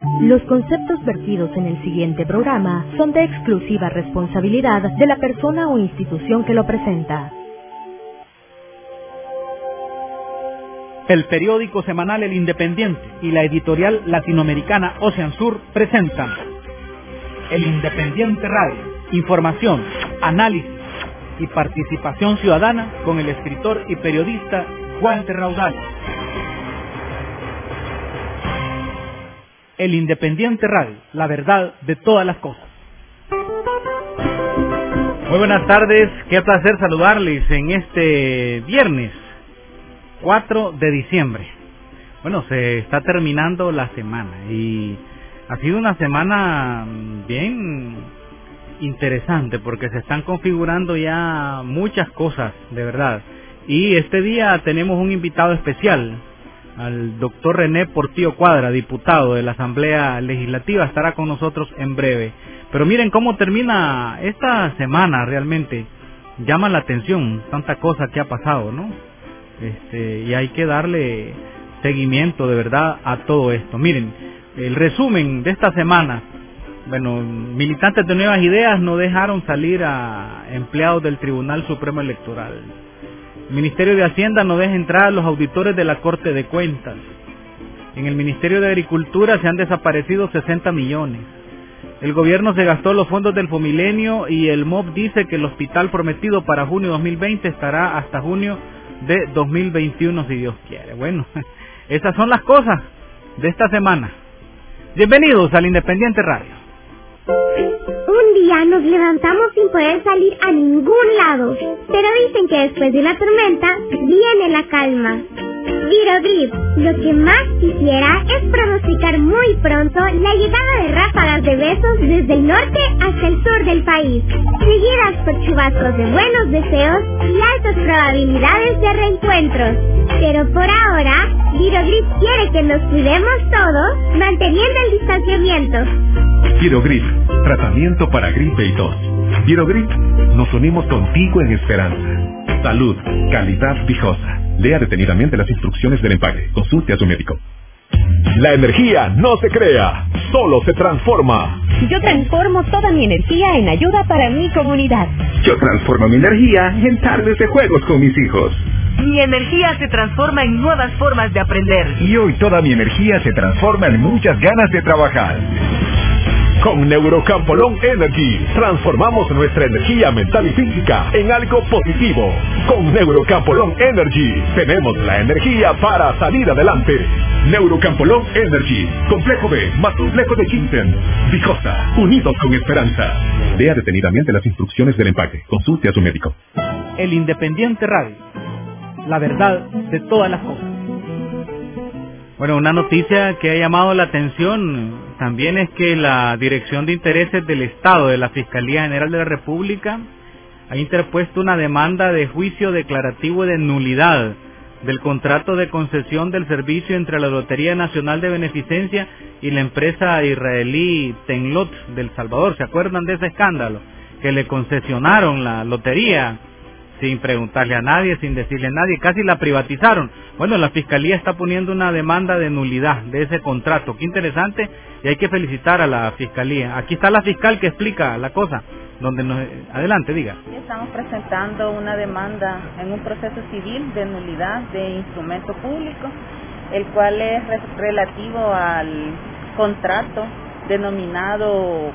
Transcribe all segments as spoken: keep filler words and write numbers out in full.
Los conceptos vertidos en el siguiente programa son de exclusiva responsabilidad de la persona o institución que lo presenta. El periódico semanal El Independiente y la editorial latinoamericana Ocean Sur presentan El Independiente Radio, información, análisis y participación ciudadana con el escritor y periodista Walter Raudales. El Independiente Radio, la verdad de todas las cosas. Muy buenas tardes, qué placer saludarles en este viernes cuatro de diciembre. Bueno, se está terminando la semana y ha sido una semana bien interesante porque se están configurando ya muchas cosas, de verdad. Y este día tenemos un invitado especial, al doctor René Portillo Cuadra, diputado de la Asamblea Legislativa, estará con nosotros en breve. Pero miren cómo termina esta semana, realmente llama la atención tanta cosa que ha pasado, ¿no? Este, y hay que darle seguimiento de verdad a todo esto. Miren, el resumen de esta semana. Bueno, militantes de Nuevas Ideas no dejaron salir a empleados del Tribunal Supremo Electoral. El Ministerio de Hacienda no deja entrar a los auditores de la Corte de Cuentas. En el Ministerio de Agricultura se han desaparecido sesenta millones. El gobierno se gastó los fondos del Fomilenio y el M O B dice que el hospital prometido para junio de dos mil veinte estará hasta junio de dos mil veintiuno, si Dios quiere. Bueno, esas son las cosas de esta semana. Bienvenidos al Independiente Radio. Un día nos levantamos sin poder salir a ningún lado, pero dicen que después de una tormenta viene la calma. Virogrip, lo que más quisiera es pronosticar muy pronto la llegada de ráfagas de besos desde el norte hasta el sur del país, seguidas por chubascos de buenos deseos y altas probabilidades de reencuentros. Pero por ahora, Virogrip quiere que nos cuidemos todos, manteniendo el distanciamiento. Virogrip, tratamiento para gripe y tos. Virogrip, nos unimos contigo en esperanza. Salud, calidad viejosa. Lea detenidamente las instrucciones del empaque. Consulte a su médico. La energía no se crea, solo se transforma. Yo transformo toda mi energía en ayuda para mi comunidad. Yo transformo mi energía en tardes de juegos con mis hijos. Mi energía se transforma en nuevas formas de aprender. Y hoy toda mi energía se transforma en muchas ganas de trabajar. Con Neurocampolón Energy, transformamos nuestra energía mental y física en algo positivo. Con Neurocampolón Energy, tenemos la energía para salir adelante. Neurocampolón Energy, Complejo B, más Complejo de Quinten. Vijosa, unidos con esperanza. Lea detenidamente las instrucciones del empaque. Consulte a su médico. El Independiente Radio, la verdad de todas las cosas. Bueno, una noticia que ha llamado la atención también es que la Dirección de Intereses del Estado de la Fiscalía General de la República ha interpuesto una demanda de juicio declarativo de nulidad del contrato de concesión del servicio entre la Lotería Nacional de Beneficencia y la empresa israelí Tenlot del Salvador. ¿Se acuerdan de ese escándalo? Que le concesionaron la lotería sin preguntarle a nadie, sin decirle a nadie, casi la privatizaron. Bueno, la Fiscalía está poniendo una demanda de nulidad de ese contrato. Qué interesante, y hay que felicitar a la Fiscalía. Aquí está la fiscal que explica la cosa, donde nos... Adelante, diga. Estamos presentando una demanda en un proceso civil de nulidad de instrumento público, el cual es relativo al contrato denominado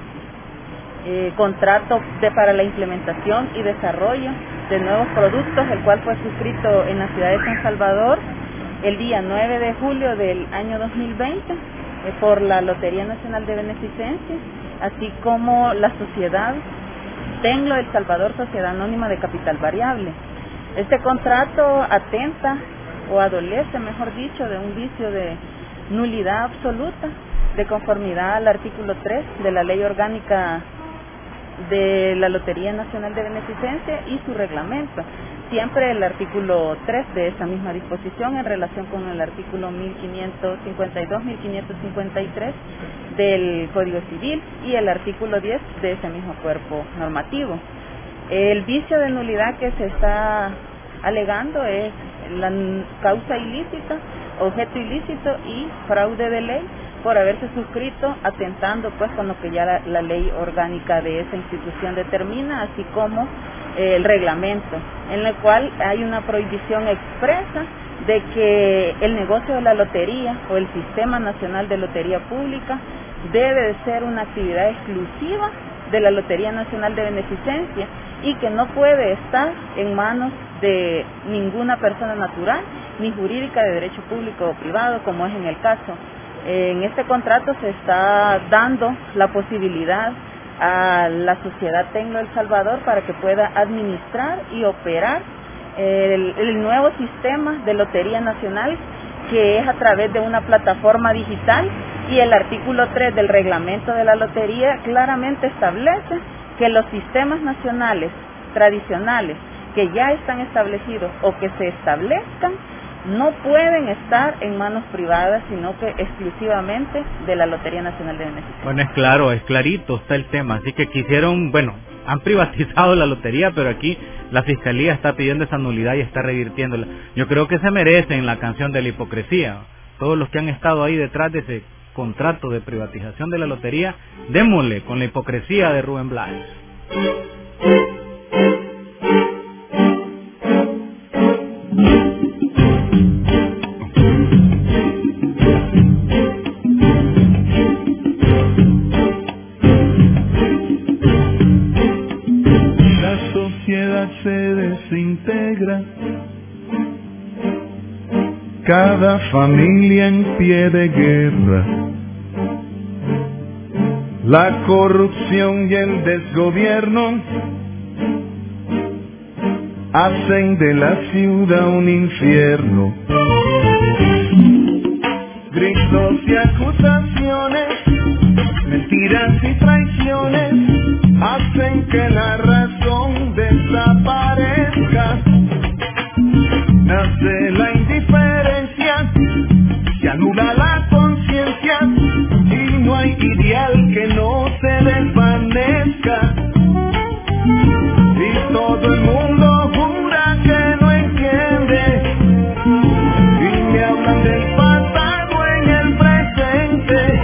eh, contrato de, para la implementación y desarrollo de nuevos productos, el cual fue suscrito en la ciudad de San Salvador el día nueve de julio del año dos mil veinte eh, por la Lotería Nacional de Beneficencia, así como la sociedad Tenlo El Salvador, Sociedad Anónima de Capital Variable. Este contrato atenta o adolece, mejor dicho, de un vicio de nulidad absoluta, de conformidad al artículo tres de la Ley Orgánica de la Lotería Nacional de Beneficencia y su reglamento. Siempre el artículo tres de esa misma disposición en relación con el artículo mil quinientos cincuenta y dos, mil quinientos cincuenta y tres del Código Civil y el artículo diez de ese mismo cuerpo normativo. El vicio de nulidad que se está alegando es la causa ilícita, objeto ilícito y fraude de ley por haberse suscrito, atentando pues con lo que ya la, la ley orgánica de esa institución determina, así como eh, el reglamento, en el cual hay una prohibición expresa de que el negocio de la lotería o el Sistema Nacional de Lotería Pública debe de ser una actividad exclusiva de la Lotería Nacional de Beneficencia y que no puede estar en manos de ninguna persona natural ni jurídica de derecho público o privado, como es en el caso. En este contrato se está dando la posibilidad a la Sociedad Tecno El Salvador para que pueda administrar y operar el, el nuevo sistema de Lotería Nacional, que es a través de una plataforma digital, y el artículo tres del reglamento de la lotería claramente establece que los sistemas nacionales tradicionales que ya están establecidos o que se establezcan no pueden estar en manos privadas, sino que exclusivamente de la Lotería Nacional de Beneficencia. Bueno, es claro, es clarito está el tema, así que quisieron, bueno, han privatizado la lotería, pero aquí la Fiscalía está pidiendo esa nulidad y está revirtiéndola. Yo creo que se merecen la canción de la hipocresía, todos los que han estado ahí detrás de ese contrato de privatización de la lotería, démosle con la hipocresía de Rubén Blades. La sociedad se desintegra, cada familia en pie de guerra. La corrupción y el desgobierno hacen de la ciudad un infierno. Gritos y acusaciones, mentiras y traiciones hacen que la razón desaparezca. Nace la indiferencia, se anula la conciencia y no hay ideal que no se desvanezca. Y todo el mundo jura que no entiende y me hablan del pasado en el presente,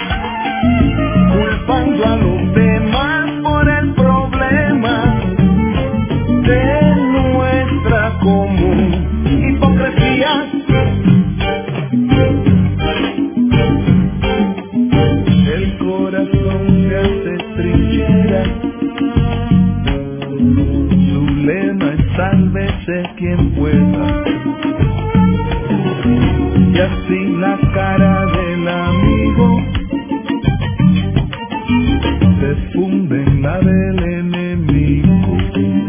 culpando a los demás por el problema de nuestra común hipocresía. El corazón se hace trinchera, su lema es sálvese quien pueda, y así la cara del amigo se funde en la del enemigo.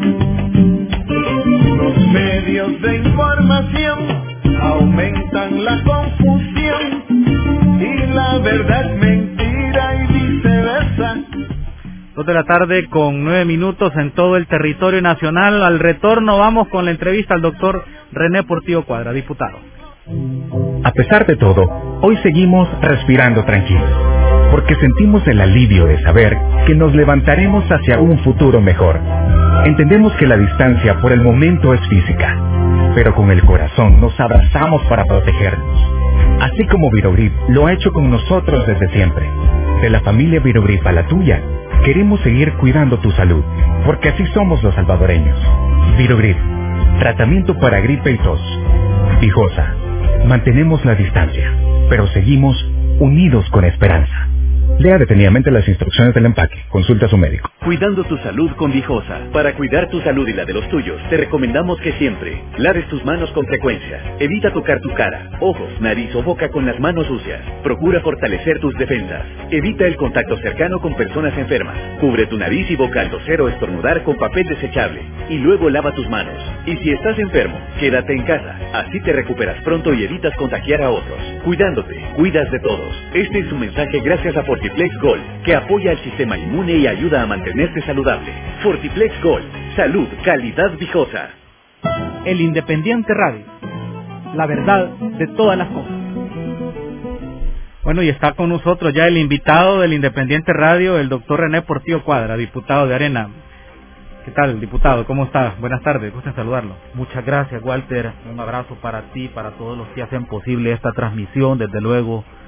Los medios de información aumentan la confusión y la verdad es mentira y viceversa. Dos de la tarde con nueve minutos en todo el territorio nacional. Al retorno vamos con la entrevista al doctor René Portillo Cuadra, diputado. A pesar de todo, hoy seguimos respirando tranquilos, porque sentimos el alivio de saber que nos levantaremos hacia un futuro mejor. Entendemos que la distancia por el momento es física, pero con el corazón nos abrazamos para protegernos. Así como Virogrip lo ha hecho con nosotros desde siempre. De la familia Virogrip a la tuya, queremos seguir cuidando tu salud, porque así somos los salvadoreños. Virogrip, tratamiento para gripe y tos. Vijosa, mantenemos la distancia, pero seguimos unidos con esperanza. Lea detenidamente las instrucciones del empaque. Consulta a su médico. Cuidando tu salud con Vijosa. Para cuidar tu salud y la de los tuyos, te recomendamos que siempre laves tus manos con frecuencia. Evita tocar tu cara, ojos, nariz o boca con las manos sucias. Procura fortalecer tus defensas. Evita el contacto cercano con personas enfermas. Cubre tu nariz y boca al toser o estornudar con papel desechable. Y luego lava tus manos. Y si estás enfermo, quédate en casa. Así te recuperas pronto y evitas contagiar a otros. Cuidándote, cuidas de todos. Este es un mensaje gracias a Fortiplex Gold, que apoya al sistema inmune y ayuda a mantenerte saludable. Fortiplex Gold, salud, calidad Vijosa. El Independiente Radio, la verdad de todas las cosas. Bueno, y está con nosotros ya el invitado del Independiente Radio, el doctor René Portillo Cuadra, diputado de Arena. ¿Qué tal, diputado? ¿Cómo está? Buenas tardes, gusto en saludarlo. Muchas gracias, Walter. Un abrazo para ti, para todos los que hacen posible esta transmisión. Desde luego,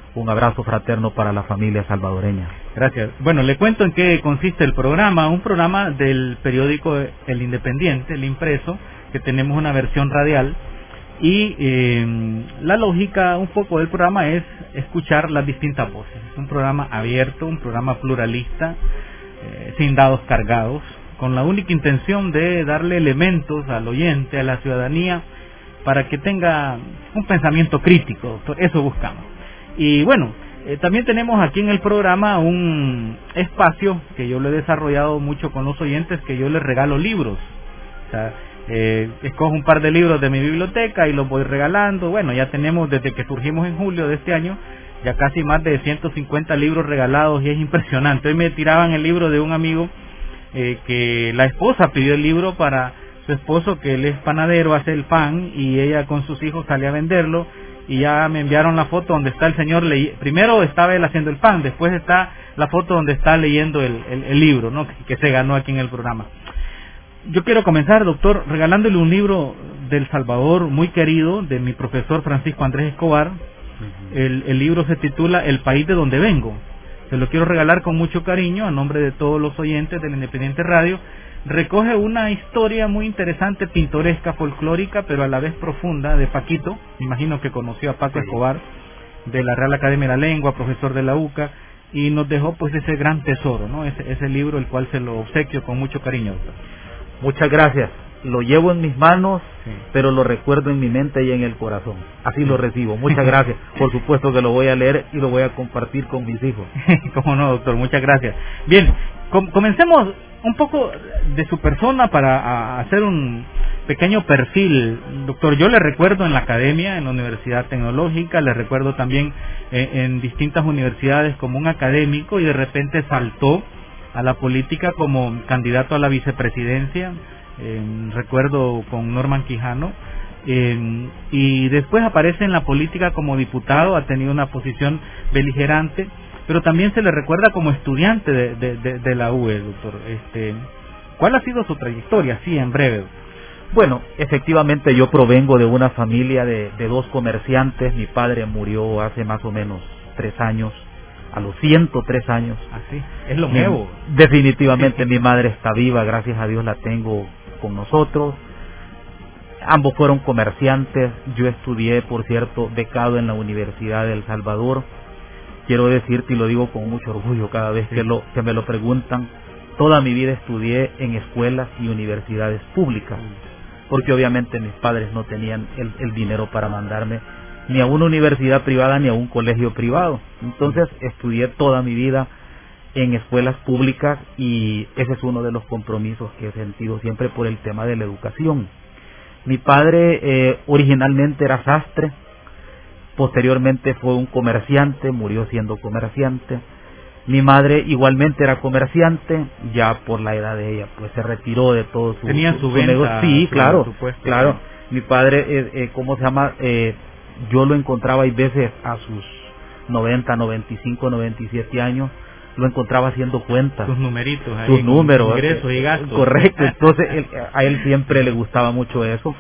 un abrazo fraterno para la familia salvadoreña. Gracias. Bueno, le cuento en qué consiste el programa. Un programa del periódico El Independiente, el impreso, que tenemos una versión radial. Y eh, la lógica un poco del programa es escuchar las distintas voces. Es un programa abierto, un programa pluralista, eh, sin dados cargados, con la única intención de darle elementos al oyente, a la ciudadanía, para que tenga un pensamiento crítico. Eso buscamos. Y bueno, eh, también tenemos aquí en el programa un espacio que yo lo he desarrollado mucho con los oyentes, que yo les regalo libros. O sea, eh, escojo un par de libros de mi biblioteca y los voy regalando. Bueno, ya tenemos desde que surgimos en julio de este año ya casi más de ciento cincuenta libros regalados, y es impresionante. Hoy me tiraban el libro de un amigo eh, que la esposa pidió el libro para su esposo, que él es panadero, hace el pan, y ella con sus hijos sale a venderlo, y ya me enviaron la foto donde está el señor ley... primero estaba él haciendo el pan, después está la foto donde está leyendo el, el, el libro, ¿no?, que, que se ganó aquí en el programa. Yo quiero comenzar, doctor, regalándole un libro del Salvador muy querido, de mi profesor Francisco Andrés Escobar. Uh-huh. el, el libro se titula El país de donde vengo. Se lo quiero regalar con mucho cariño a nombre de todos los oyentes del Independiente Radio. Recoge una historia muy interesante, pintoresca, folclórica, pero a la vez profunda, de Paquito. Me imagino que conoció a Paco sí. Escobar, de la Real Academia de la Lengua, profesor de la U C A, y nos dejó pues ese gran tesoro, ¿no? Ese, ese libro, el cual se lo obsequio con mucho cariño, doctor. Muchas gracias. Lo llevo en mis manos, sí. pero lo recuerdo en mi mente y en el corazón. Así sí. lo recibo. Muchas gracias. Por supuesto que lo voy a leer y lo voy a compartir con mis hijos. Cómo no, doctor. Muchas gracias. Bien, com comencemos un poco de su persona para a, hacer un pequeño perfil. Doctor, yo le recuerdo en la academia, en la Universidad Tecnológica, le recuerdo también eh, en distintas universidades como un académico, y de repente saltó a la política como candidato a la vicepresidencia, eh, recuerdo con Norman Quijano, eh, y después aparece en la política como diputado, ha tenido una posición beligerante, pero también se le recuerda como estudiante de, de, de, de la U E, doctor. Este, ¿cuál ha sido su trayectoria, así en breve? Bueno, efectivamente yo provengo de una familia de, de dos comerciantes. Mi padre murió hace más o menos tres años, a los ciento tres años. Así, es lo nuevo. Definitivamente mi madre está viva, gracias a Dios la tengo con nosotros. Ambos fueron comerciantes. Yo estudié, por cierto, becado en la Universidad de El Salvador. Quiero decirte, y lo digo con mucho orgullo cada vez que, lo, que me lo preguntan, toda mi vida estudié en escuelas y universidades públicas, porque obviamente mis padres no tenían el, el dinero para mandarme ni a una universidad privada ni a un colegio privado. Entonces estudié toda mi vida en escuelas públicas, y ese es uno de los compromisos que he sentido siempre por el tema de la educación. Mi padre eh, originalmente era sastre, posteriormente fue un comerciante, murió siendo comerciante. Mi madre igualmente era comerciante, ya por la edad de ella pues se retiró de todo su, tenía su, su venta, negocio. Sí, su, claro, supuesto, claro. Sí. Mi padre, eh, eh, ¿cómo se llama? Eh, yo lo encontraba hay veces a sus noventa, noventa y cinco, noventa y siete años, lo encontraba haciendo cuentas. Sus numeritos ahí. Sus números. Ingresos y gastos. Correcto, entonces él, a él siempre le gustaba mucho eso.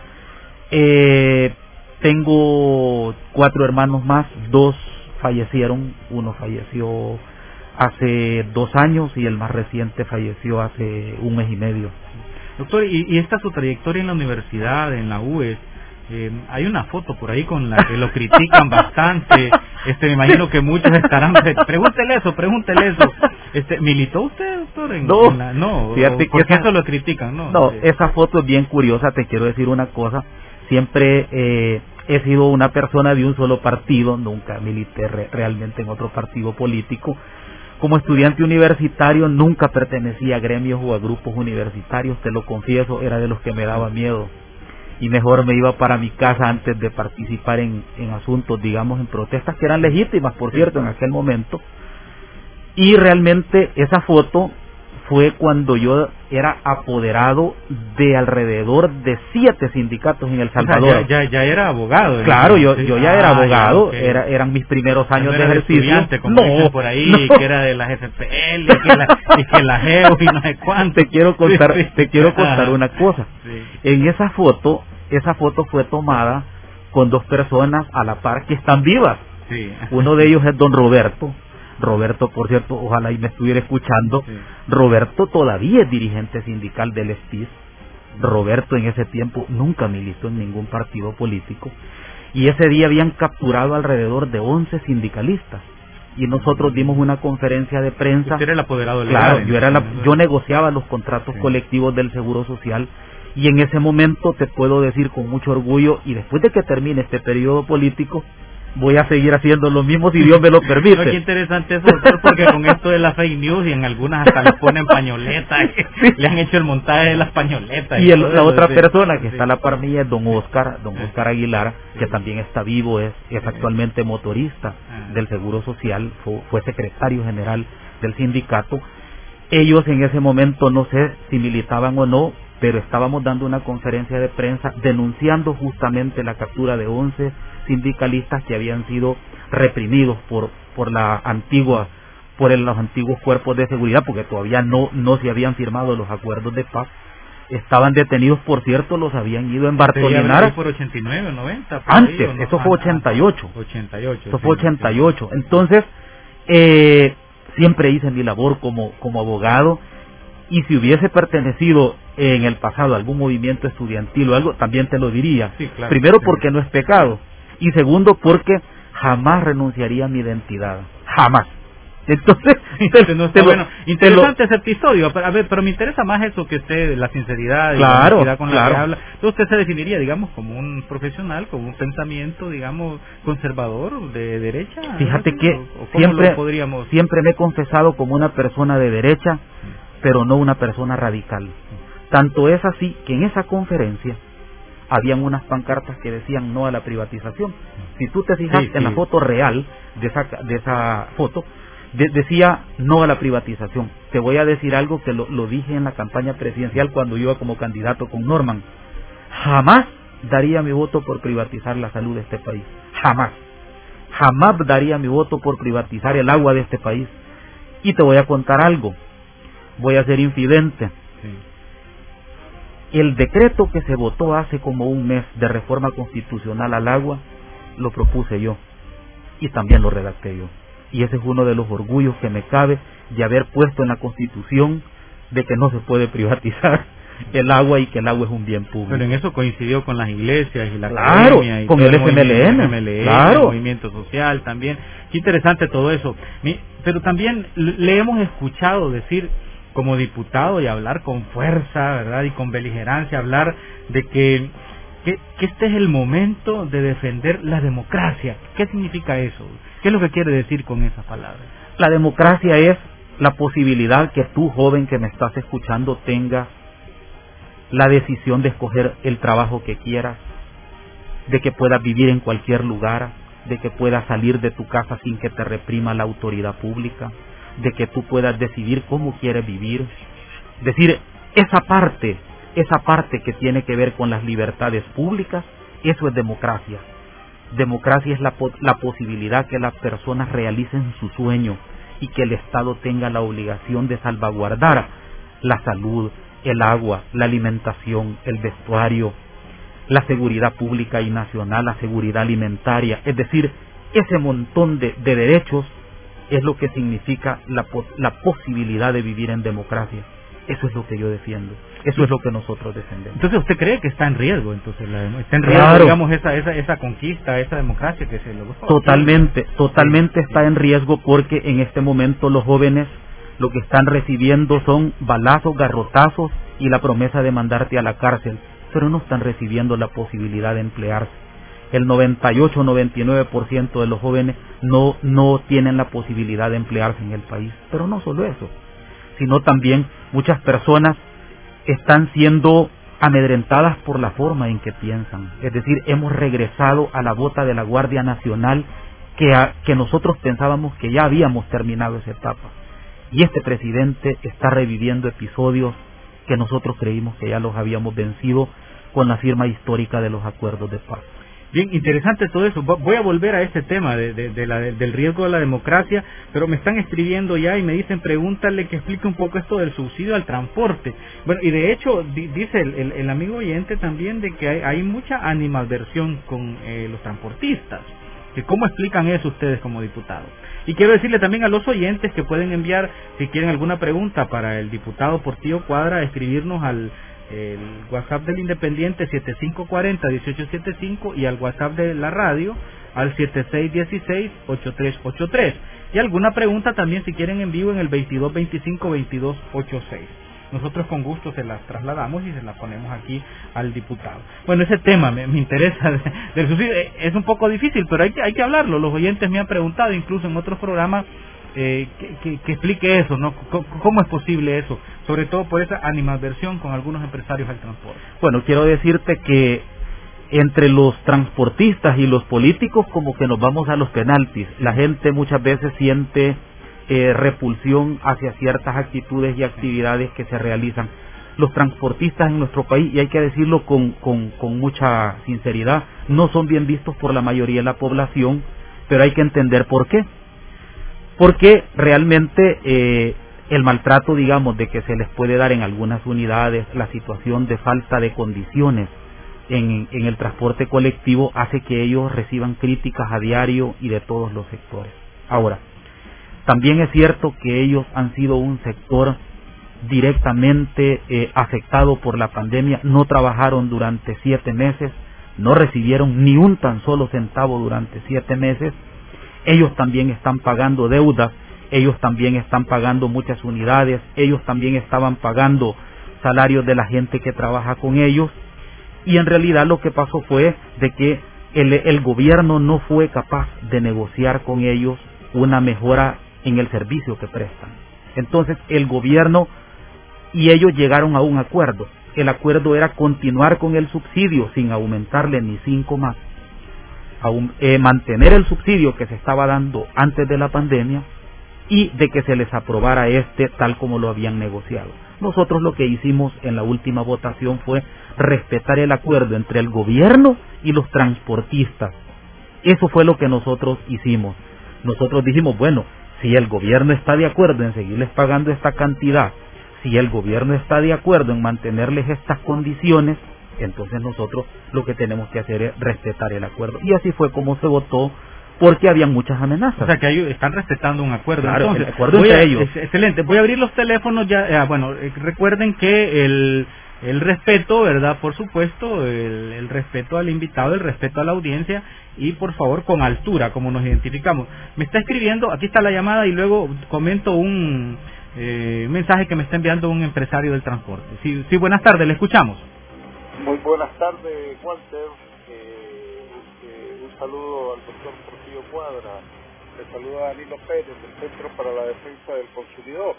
Eh, tengo cuatro hermanos más, dos fallecieron, uno falleció hace dos años y el más reciente falleció hace un mes y medio. Doctor, y, y esta su trayectoria en la universidad, en la U E S, eh, hay una foto por ahí con la que lo critican bastante. Este, me imagino que muchos estarán, pregúntele eso, pregúntele eso. Este, ¿militó usted, doctor? En, no, en la, no, fíjate ¿por que qué esa, eso lo critican? No, no sí. Esa foto es bien curiosa. Te quiero decir una cosa, siempre eh, he sido una persona de un solo partido, nunca milité re, realmente en otro partido político. Como estudiante universitario nunca pertenecía a gremios o a grupos universitarios, te lo confieso, era de los que me daba miedo, y mejor me iba para mi casa antes de participar en, en asuntos, digamos, en protestas que eran legítimas, por cierto, en aquel momento. Y realmente esa foto fue cuando yo era apoderado de alrededor de siete sindicatos en El Salvador. O sea, ya, ya, ya era abogado. Claro, yo, yo ya era ah, abogado, okay. era, eran mis primeros años no de ejercicio. Como no, por ahí, no. que era de la G C P L, y que la, y que la G E O y no sé cuánto. Te quiero contar, sí, sí. te quiero contar ah, una cosa. Sí. En esa foto, esa foto fue tomada con dos personas a la par que están vivas. Sí. Uno de ellos es don Roberto. Roberto, por cierto, ojalá y me estuviera escuchando. Sí. Roberto todavía es dirigente sindical del E S P I S. Roberto en ese tiempo nunca militó en ningún partido político. Y ese día habían capturado alrededor de once sindicalistas. Y nosotros dimos una conferencia de prensa. Usted era el apoderado legal. Claro, yo, era la, yo negociaba los contratos sí. colectivos del Seguro Social. Y en ese momento te puedo decir con mucho orgullo, y después de que termine este periodo político, voy a seguir haciendo lo mismo si Dios me lo permite. No, qué interesante eso, doctor, porque con esto de la fake news y en algunas hasta le ponen pañoletas, sí. le han hecho el montaje de las pañoletas. Y, y el, la otra sí. persona que sí. está a la par mía es don Oscar, don sí. Oscar Aguilar, sí. que también está vivo, es, es actualmente motorista sí. del Seguro Social, fue, fue secretario general del sindicato. Ellos en ese momento no sé si militaban o no, pero estábamos dando una conferencia de prensa denunciando justamente la captura de once sindicalistas que habían sido reprimidos por por la antigua por el, los antiguos cuerpos de seguridad, porque todavía no no se habían firmado los acuerdos de paz. Estaban detenidos, por cierto, los habían ido en Bartolinar por ochenta y nueve, noventa. Antes, ahí, no? eso fue ochenta y ocho. ochenta y ocho. Eso fue ochenta y ocho. Entonces, eh, siempre hice mi labor como como abogado, y si hubiese pertenecido en el pasado a algún movimiento estudiantil o algo, también te lo diría. Sí, claro, Primero, sí. porque no es pecado, y segundo, porque jamás renunciaría a mi identidad, jamás. Entonces, te, no está, te bueno, lo, interesante ese episodio, a ver, pero me interesa más eso que usted, la sinceridad y claro, la honestidad con claro. la que habla. Entonces usted se definiría, digamos, como un profesional, como un pensamiento, digamos, conservador, de derecha. Fíjate ¿no? que ¿O, o siempre, podríamos... siempre me he confesado como una persona de derecha, pero no una persona radical. Tanto es así que en esa conferencia habían unas pancartas que decían no a la privatización. Si tú te fijas sí, en sí. la foto real de esa, de esa foto, de, decía no a la privatización. Te voy a decir algo que lo, lo dije en la campaña presidencial cuando iba como candidato con Norman. Jamás daría mi voto por privatizar la salud de este país. Jamás. Jamás daría mi voto por privatizar el agua de este país. Y te voy a contar algo. Voy a ser infidente. Sí. El decreto que se votó hace como un mes de reforma constitucional al agua, lo propuse yo. Y también lo redacté yo. Y ese es uno de los orgullos que me cabe de haber puesto en la Constitución de que no se puede privatizar el agua y que el agua es un bien público. Pero en eso coincidió con las iglesias y la claro, academia y con el F M L N, M L N, claro. el movimiento social también. Qué interesante todo eso. Pero también le hemos escuchado decir como diputado y hablar con fuerza, ¿verdad? Y con beligerancia, hablar de que, que, que este es el momento de defender la democracia. ¿Qué significa eso? ¿Qué es lo que quiere decir con esa palabra? La democracia es la posibilidad que tú, joven que me estás escuchando, tengas la decisión de escoger el trabajo que quieras, de que puedas vivir en cualquier lugar, de que puedas salir de tu casa sin que te reprima la autoridad pública, de que tú puedas decidir cómo quieres vivir. Es decir, esa parte, esa parte que tiene que ver con las libertades públicas, eso es democracia. Democracia es la, la posibilidad que las personas realicen su sueño y que el Estado tenga la obligación de salvaguardar la salud, el agua, la alimentación, el vestuario, la seguridad pública y nacional, la seguridad alimentaria. Es decir, ese montón de, de derechos es lo que significa la, la posibilidad de vivir en democracia. Eso es lo que yo defiendo. Eso es lo que nosotros defendemos. Entonces, ¿usted cree que está en riesgo? Entonces, la, está en riesgo, claro. digamos, esa, esa, esa conquista, esa democracia que se logró. Totalmente, totalmente está en riesgo porque en este momento los jóvenes lo que están recibiendo son balazos, garrotazos y la promesa de mandarte a la cárcel, pero no están recibiendo la posibilidad de emplearse. El noventa y ocho, noventa y nueve por ciento de los jóvenes no, no tienen la posibilidad de emplearse en el país. Pero no solo eso, sino también muchas personas están siendo amedrentadas por la forma en que piensan. Es decir, hemos regresado a la bota de la Guardia Nacional que, a, que nosotros pensábamos que ya habíamos terminado esa etapa. Y este presidente está reviviendo episodios que nosotros creímos que ya los habíamos vencido con la firma histórica de los acuerdos de paz. Bien, interesante todo eso. Voy a volver a este tema de, de, de la, de, del riesgo de la democracia, pero me están escribiendo ya y me dicen, pregúntale que explique un poco esto del subsidio al transporte. Bueno, y de hecho, di, dice el, el, el amigo oyente también de que hay, hay mucha animadversión con eh, los transportistas. que cómo explican eso ustedes como diputados. Y quiero decirle también a los oyentes que pueden enviar, si quieren alguna pregunta para el diputado Portillo Cuadra, escribirnos al el WhatsApp del Independiente siete cinco cuatro cero, uno ocho siete cinco y al WhatsApp de la radio al siete seis uno seis, ocho tres ocho tres. Y alguna pregunta también si quieren en vivo en el veintidós veinticinco, veintidós ochenta y seis. Nosotros con gusto se las trasladamos y se las ponemos aquí al diputado. Bueno, ese tema me, me interesa de, del subsidio. Es un poco difícil, pero hay que, hay que hablarlo. Los oyentes me han preguntado, incluso en otros programas, eh, que, que, que explique eso, ¿no? C- ¿Cómo es posible eso? Sobre todo por esa animadversión con algunos empresarios del transporte. Bueno, quiero decirte que entre los transportistas y los políticos como que nos vamos a los penaltis. La gente muchas veces siente eh, repulsión hacia ciertas actitudes y actividades que se realizan. Los transportistas en nuestro país, y hay que decirlo con, con, con mucha sinceridad, no son bien vistos por la mayoría de la población, pero hay que entender por qué. Porque realmente eh, el maltrato, digamos, de que se les puede dar en algunas unidades, la situación de falta de condiciones en, en el transporte colectivo hace que ellos reciban críticas a diario y de todos los sectores. Ahora, también es cierto que ellos han sido un sector directamente eh, afectado por la pandemia, no trabajaron durante siete meses, no recibieron ni un tan solo centavo durante siete meses, ellos también están pagando deudas, ellos también están pagando muchas unidades, ellos también estaban pagando salarios de la gente que trabaja con ellos, y en realidad lo que pasó fue de que el, el gobierno no fue capaz de negociar con ellos una mejora en el servicio que prestan. Entonces el gobierno y ellos llegaron a un acuerdo. El acuerdo era continuar con el subsidio sin aumentarle ni cinco más, Aún, eh, mantener el subsidio que se estaba dando antes de la pandemia y de que se les aprobara este tal como lo habían negociado. Nosotros lo que hicimos en la última votación fue respetar el acuerdo entre el gobierno y los transportistas. Eso fue lo que nosotros hicimos. Nosotros dijimos, bueno, si el gobierno está de acuerdo en seguirles pagando esta cantidad, si el gobierno está de acuerdo en mantenerles estas condiciones, entonces nosotros lo que tenemos que hacer es respetar el acuerdo. Y así fue como se votó, porque había muchas amenazas. O sea que ellos están respetando un acuerdo. Claro, entonces, el acuerdo entre a, ellos. Es, excelente. Voy a abrir los teléfonos ya. Eh, bueno, eh, recuerden que el el respeto, ¿verdad? Por supuesto, el, el respeto al invitado, el respeto a la audiencia y por favor con altura, como nos identificamos. Me está escribiendo, aquí está la llamada y luego comento un eh, mensaje que me está enviando un empresario del transporte. Sí, sí, buenas tardes, le escuchamos. Muy buenas tardes, Walter. Eh, eh, un saludo al doctor Portillo Cuadra. Le saluda Danilo Pérez del Centro para la Defensa del Consumidor.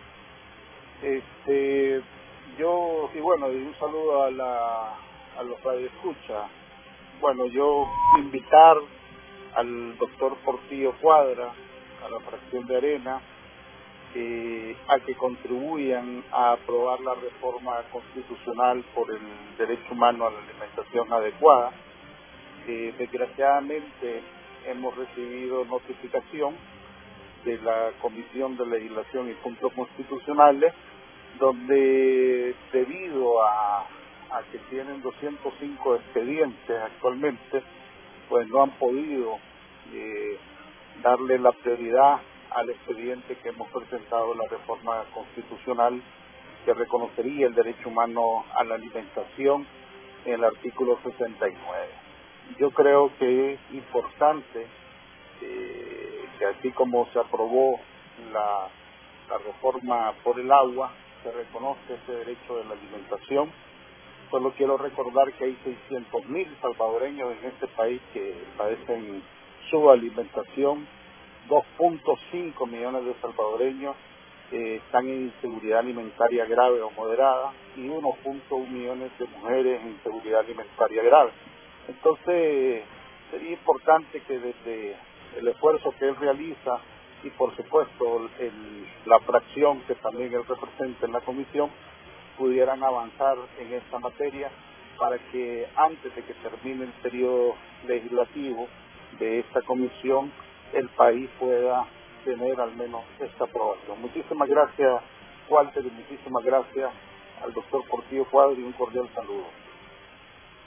Este, yo, y bueno, y un saludo a la a los radioescuchas. Bueno, yo invitar al doctor Portillo Cuadra, a la fracción de Arena, Eh, a que contribuyan a aprobar la reforma constitucional por el derecho humano a la alimentación adecuada. Eh, desgraciadamente hemos recibido notificación de la Comisión de Legislación y Puntos Constitucionales, donde debido a, a que tienen doscientos cinco expedientes actualmente, pues no han podido eh, darle la prioridad al expediente que hemos presentado, la reforma constitucional que reconocería el derecho humano a la alimentación en el artículo sesenta y nueve. Yo creo que es importante eh, que así como se aprobó la, la reforma por el agua, se reconoce ese derecho de la alimentación. Solo quiero recordar que hay seiscientos mil salvadoreños en este país que padecen subalimentación, dos punto cinco millones de salvadoreños eh, están en inseguridad alimentaria grave o moderada y uno punto uno millones de mujeres en inseguridad alimentaria grave. Entonces sería importante que desde el esfuerzo que él realiza y por supuesto el, la fracción que también él representa en la comisión pudieran avanzar en esta materia para que antes de que termine el periodo legislativo de esta comisión el país pueda tener al menos esta aprobación. Muchísimas gracias, Walter, y muchísimas gracias al doctor Portillo Cuadra y un cordial saludo.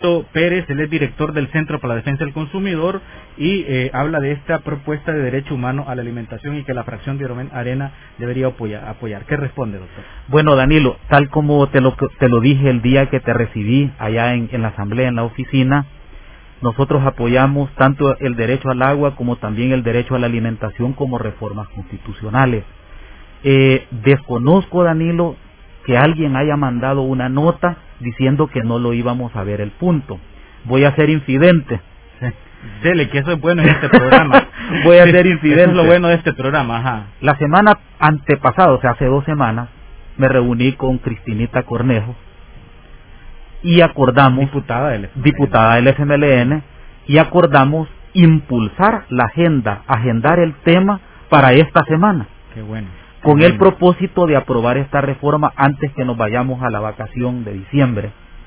Benito Pérez, él es director del Centro para la Defensa del Consumidor y eh, habla de esta propuesta de derecho humano a la alimentación y que la fracción de Arena debería apoyar. apoyar. ¿Qué responde, doctor? Bueno, Danilo, tal como te lo, te lo dije el día que te recibí allá en, en la asamblea, en la oficina, nosotros apoyamos tanto el derecho al agua como también el derecho a la alimentación como reformas constitucionales. Eh, desconozco, Danilo, que alguien haya mandado una nota diciendo que no lo íbamos a ver el punto. Voy a ser infidente. Sí. Dele, que eso es bueno en este programa. Voy a ser infidente. Eso es lo bueno de este programa, ajá. La semana antepasada, o sea, hace dos semanas, me reuní con Cristinita Cornejo y acordamos, diputada del F M L N, diputada del F M L N, y acordamos impulsar la agenda, agendar el tema para esta semana. Qué bueno. Con Qué el bueno. propósito de aprobar esta reforma antes que nos vayamos a la vacación de diciembre.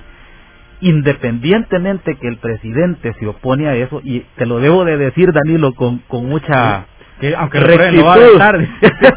Independientemente que el presidente se opone a eso, y te lo debo de decir, Danilo, con, con mucha que, aunque rectitud, no va a tarde.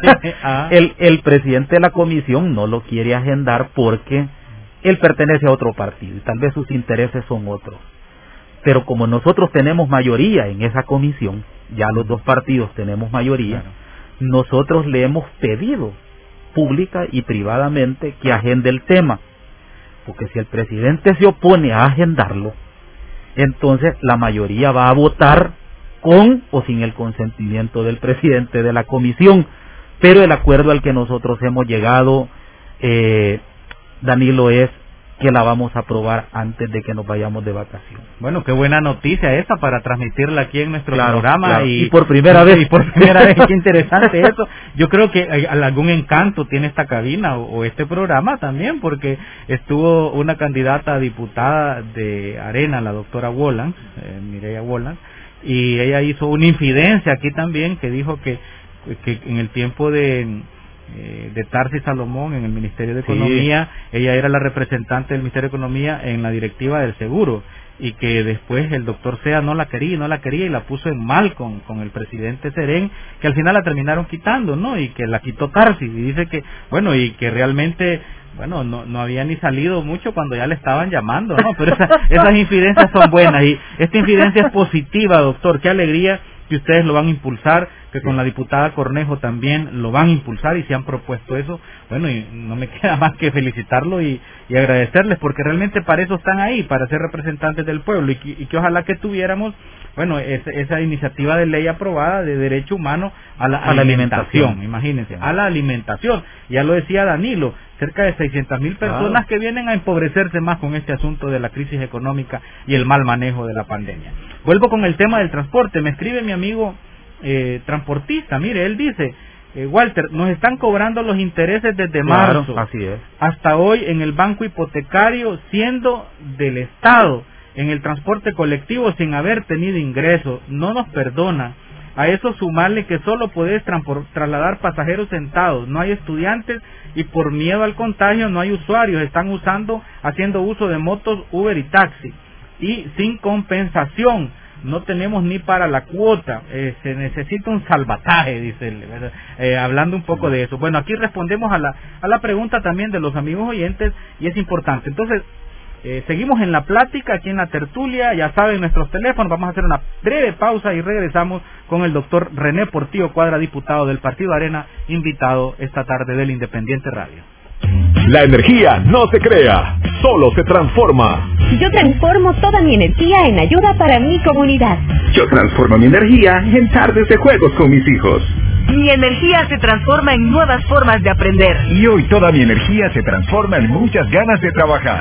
ah. el, el presidente de la comisión no lo quiere agendar porque él pertenece a otro partido y tal vez sus intereses son otros. Pero como nosotros tenemos mayoría en esa comisión, ya los dos partidos tenemos mayoría, claro, nosotros le hemos pedido pública y privadamente que agende el tema, porque si el presidente se opone a agendarlo, entonces la mayoría va a votar con o sin el consentimiento del presidente de la comisión. Pero el acuerdo al que nosotros hemos llegado, eh, Danilo, es que la vamos a aprobar antes de que nos vayamos de vacaciones. Bueno, qué buena noticia esa para transmitirla aquí en nuestro claro, programa. Claro. Y, y por primera vez. Y por primera vez, qué interesante eso. Yo creo que algún encanto tiene esta cabina o, o este programa también, porque estuvo una candidata a diputada de Arena, la doctora Wolan, eh, Mireya Wolan, y ella hizo una infidencia aquí también, que dijo que, que en el tiempo de... de Tarsi Salomón en el Ministerio de Economía, sí, ella era la representante del Ministerio de Economía en la directiva del seguro, y que después el doctor Sea no la quería y no la quería y la puso en mal con, con el presidente Serén, que al final la terminaron quitando, ¿no? Y que la quitó Tarsi, y dice que, bueno, y que realmente, bueno, no, no había ni salido mucho cuando ya le estaban llamando, ¿no? Pero esa, esas infidencias son buenas, y esta infidencia es positiva, doctor, qué alegría que ustedes lo van a impulsar, que con la diputada Cornejo también lo van a impulsar y se han propuesto eso. Bueno, y no me queda más que felicitarlo y, y agradecerles, porque realmente para eso están ahí, para ser representantes del pueblo, y que, y que ojalá que tuviéramos, bueno, es, esa iniciativa de ley aprobada de derecho humano a la, a la alimentación, alimentación, imagínense, a la alimentación. Ya lo decía Danilo, cerca de seiscientas mil personas, claro, que vienen a empobrecerse más con este asunto de la crisis económica y el mal manejo de la pandemia. Vuelvo con el tema del transporte. Me escribe mi amigo eh, transportista, mire, él dice, eh, Walter, nos están cobrando los intereses desde claro, marzo así es, hasta hoy en el banco hipotecario, siendo del Estado, en el transporte colectivo sin haber tenido ingresos, no nos perdona. A eso sumarle que solo podés trasladar pasajeros sentados, no hay estudiantes y por miedo al contagio no hay usuarios, están usando, haciendo uso de motos, Uber y taxi, y sin compensación, no tenemos ni para la cuota, eh, se necesita un salvataje, dice él, eh, hablando un poco de eso. Bueno, aquí respondemos a la, a la pregunta también de los amigos oyentes y es importante. Entonces, Eh, seguimos en la plática, aquí en la tertulia, ya saben nuestros teléfonos, vamos a hacer una breve pausa y regresamos con el doctor René Portillo Cuadra, diputado del Partido Arena, invitado esta tarde del Independiente Radio. La energía no se crea, solo se transforma. Yo transformo toda mi energía en ayuda para mi comunidad. Yo transformo mi energía en tardes de juegos con mis hijos. Mi energía se transforma en nuevas formas de aprender. Y hoy toda mi energía se transforma en muchas ganas de trabajar.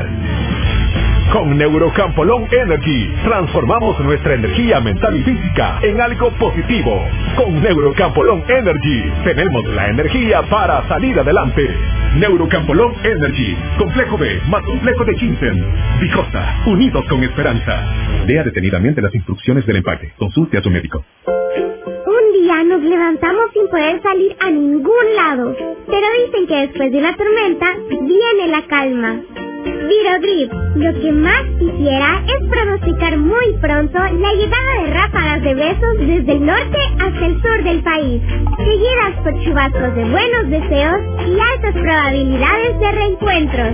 Con Neurocampolón Energy, transformamos nuestra energía mental y física en algo positivo. Con Neurocampolón Energy, tenemos la energía para salir adelante. Neurocampolón Energy, Complejo B, más Complejo de Quinten. Vijosa, unidos con esperanza. Lea detenidamente las instrucciones del empaque. Consulte a su médico. Un día nos levantamos sin poder salir a ningún lado, pero dicen que después de una tormenta viene la calma. Virogrip, lo que más quisiera es pronosticar muy pronto la llegada de ráfagas de besos desde el norte hasta el sur del país, seguidas por chubascos de buenos deseos y altas probabilidades de reencuentros.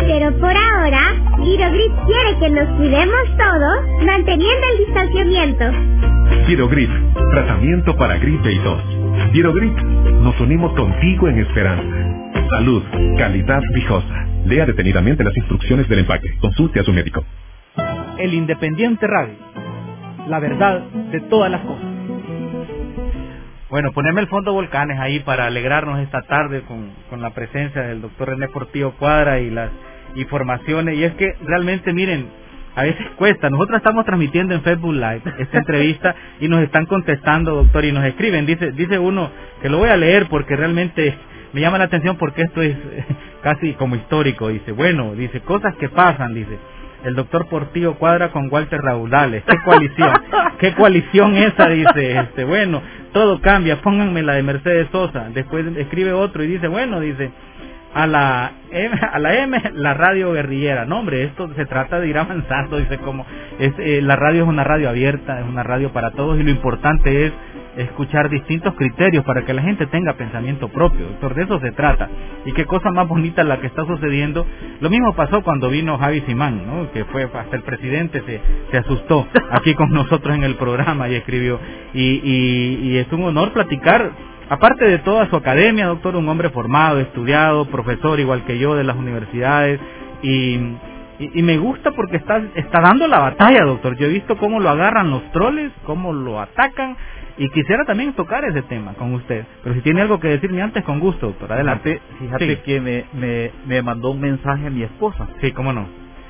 Pero por ahora, Virogrip quiere que nos cuidemos todos, manteniendo el distanciamiento. Virogrip, tratamiento para gripe y tos. Virogrip, nos unimos contigo en esperanza. Salud, calidad Vijosa. Lea detenidamente las instrucciones del empaque. Consulte a su médico. El Independiente Radio, la verdad de todas las cosas. Bueno, poneme el fondo Volcanes ahí para alegrarnos esta tarde con, con la presencia del doctor René Portillo Cuadra y las informaciones. Y es que realmente, miren, a veces cuesta. Nosotros estamos transmitiendo en Facebook Live esta entrevista y nos están contestando, doctor, y nos escriben. Dice dice uno que lo voy a leer porque realmente me llama la atención porque esto es casi como histórico. Dice, bueno, dice, cosas que pasan, dice. El doctor Portillo Cuadra con Walter Raudales. ¿Qué coalición? ¿Qué coalición esa? Dice, este, bueno, todo cambia, pónganme la de Mercedes Sosa. Después escribe otro y dice, bueno, dice, a la M, a la M, la radio guerrillera. No, hombre, esto se trata de ir avanzando, dice, como es, eh, la radio es una radio abierta, es una radio para todos y lo importante es escuchar distintos criterios para que la gente tenga pensamiento propio, doctor, de eso se trata. Y qué cosa más bonita la que está sucediendo. Lo mismo pasó cuando vino Javi Simán, ¿no? Que fue hasta el presidente se, se asustó aquí con nosotros en el programa y escribió. Y, y, y es un honor platicar, aparte de toda su academia, doctor, un hombre formado, estudiado, profesor igual que yo de las universidades y... Y, y me gusta porque está está dando la batalla, doctor. Yo he visto cómo lo agarran los troles, cómo lo atacan, y quisiera también tocar ese tema con usted. Pero si tiene algo que decirme antes, con gusto, doctor. Adelante. Fíjate, fíjate sí. que me, me, me mandó un mensaje a mi esposa. Sí, cómo no.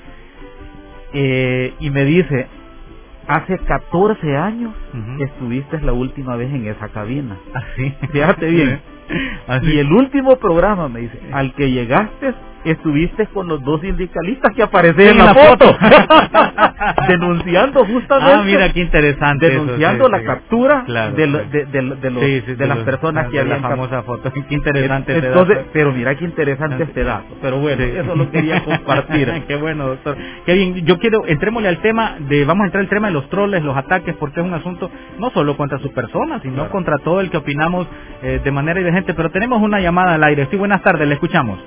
Eh, y me dice, hace catorce años uh-huh. estuviste la última vez en esa cabina. Así. Fíjate bien. Así. Y el último programa, me dice, al que llegaste, estuviste con los dos sindicalistas que aparecen en la, la foto, foto. denunciando justamente, ah, mira qué interesante denunciando eso, sí, la sí, captura claro, de, sí. de, de, de, los, sí, sí, de las los, personas que habían la famosa foto. Qué interesante entonces, este dato. Pero mira qué interesante este dato. Pero bueno, sí. eso lo quería compartir. Qué bueno, doctor. Qué bien. Yo quiero, entrémosle al tema de, vamos a entrar al tema de los troles, los ataques, porque es un asunto no solo contra sus personas, sino claro. contra todo el que opinamos eh, de manera divergente. Pero tenemos una llamada al aire. Sí, buenas tardes, le escuchamos.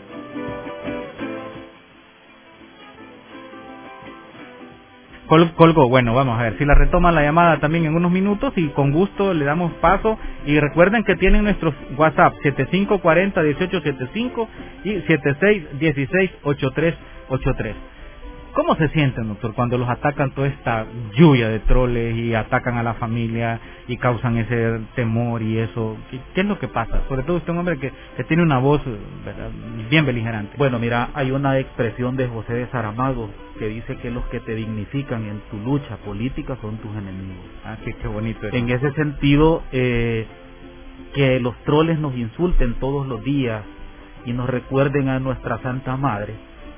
Col colgó, bueno, vamos a ver si la retoma la llamada también en unos minutos y con gusto le damos paso. Y recuerden que tienen nuestros WhatsApp siete cinco cuatro cero, uno ocho siete cinco y siete seis uno seis ocho tres ocho tres. ¿Cómo se sienten, doctor, cuando los atacan toda esta lluvia de troles y atacan a la familia y causan ese temor y eso? ¿Qué, qué es lo que pasa? Sobre todo usted, un hombre que, que tiene una voz, ¿verdad?, bien beligerante. Bueno, mira, hay una expresión de José de Saramago que dice que los que te dignifican en tu lucha política son tus enemigos. Ah, sí, qué bonito eso. En ese sentido, eh, que los troles nos insulten todos los días y nos recuerden a nuestra Santa Madre,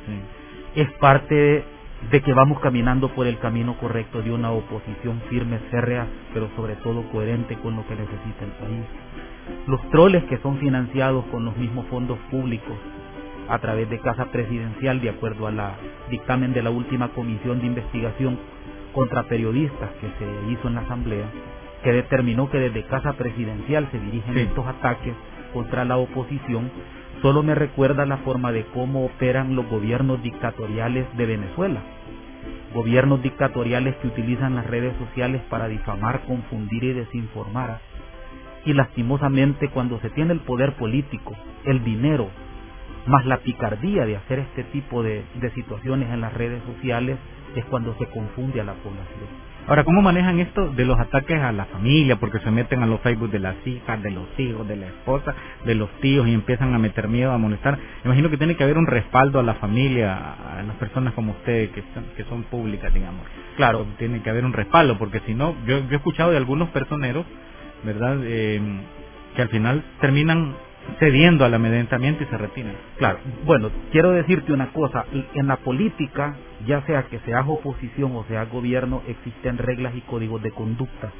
sí, es parte de que vamos caminando por el camino correcto de una oposición firme, férrea, pero sobre todo coherente con lo que necesita el país. Los troles que son financiados con los mismos fondos públicos a través de Casa Presidencial, de acuerdo a la dictamen de la última comisión de investigación contra periodistas que se hizo en la Asamblea, que determinó que desde Casa Presidencial se dirigen sí. estos ataques contra la oposición, solo me recuerda la forma de cómo operan los gobiernos dictatoriales de Venezuela. Gobiernos dictatoriales que utilizan las redes sociales para difamar, confundir y desinformar. Y lastimosamente, cuando se tiene el poder político, el dinero, más la picardía de hacer este tipo de, de situaciones en las redes sociales, es cuando se confunde a la población. Ahora, ¿cómo manejan esto de los ataques a la familia? Porque se meten a los Facebook de las hijas, de los hijos, de la esposa, de los tíos y empiezan a meter miedo, a molestar. Me imagino que tiene que haber un respaldo a la familia, a las personas como usted que son, que son públicas, digamos. Claro, tiene que haber un respaldo, porque si no, yo, yo he escuchado de algunos personeros, ¿verdad?, eh, que al final terminan cediendo al amedrentamiento y se retiran. Claro, bueno, quiero decirte una cosa, en la política, ya sea que seas oposición o seas gobierno, existen reglas y códigos de conducta.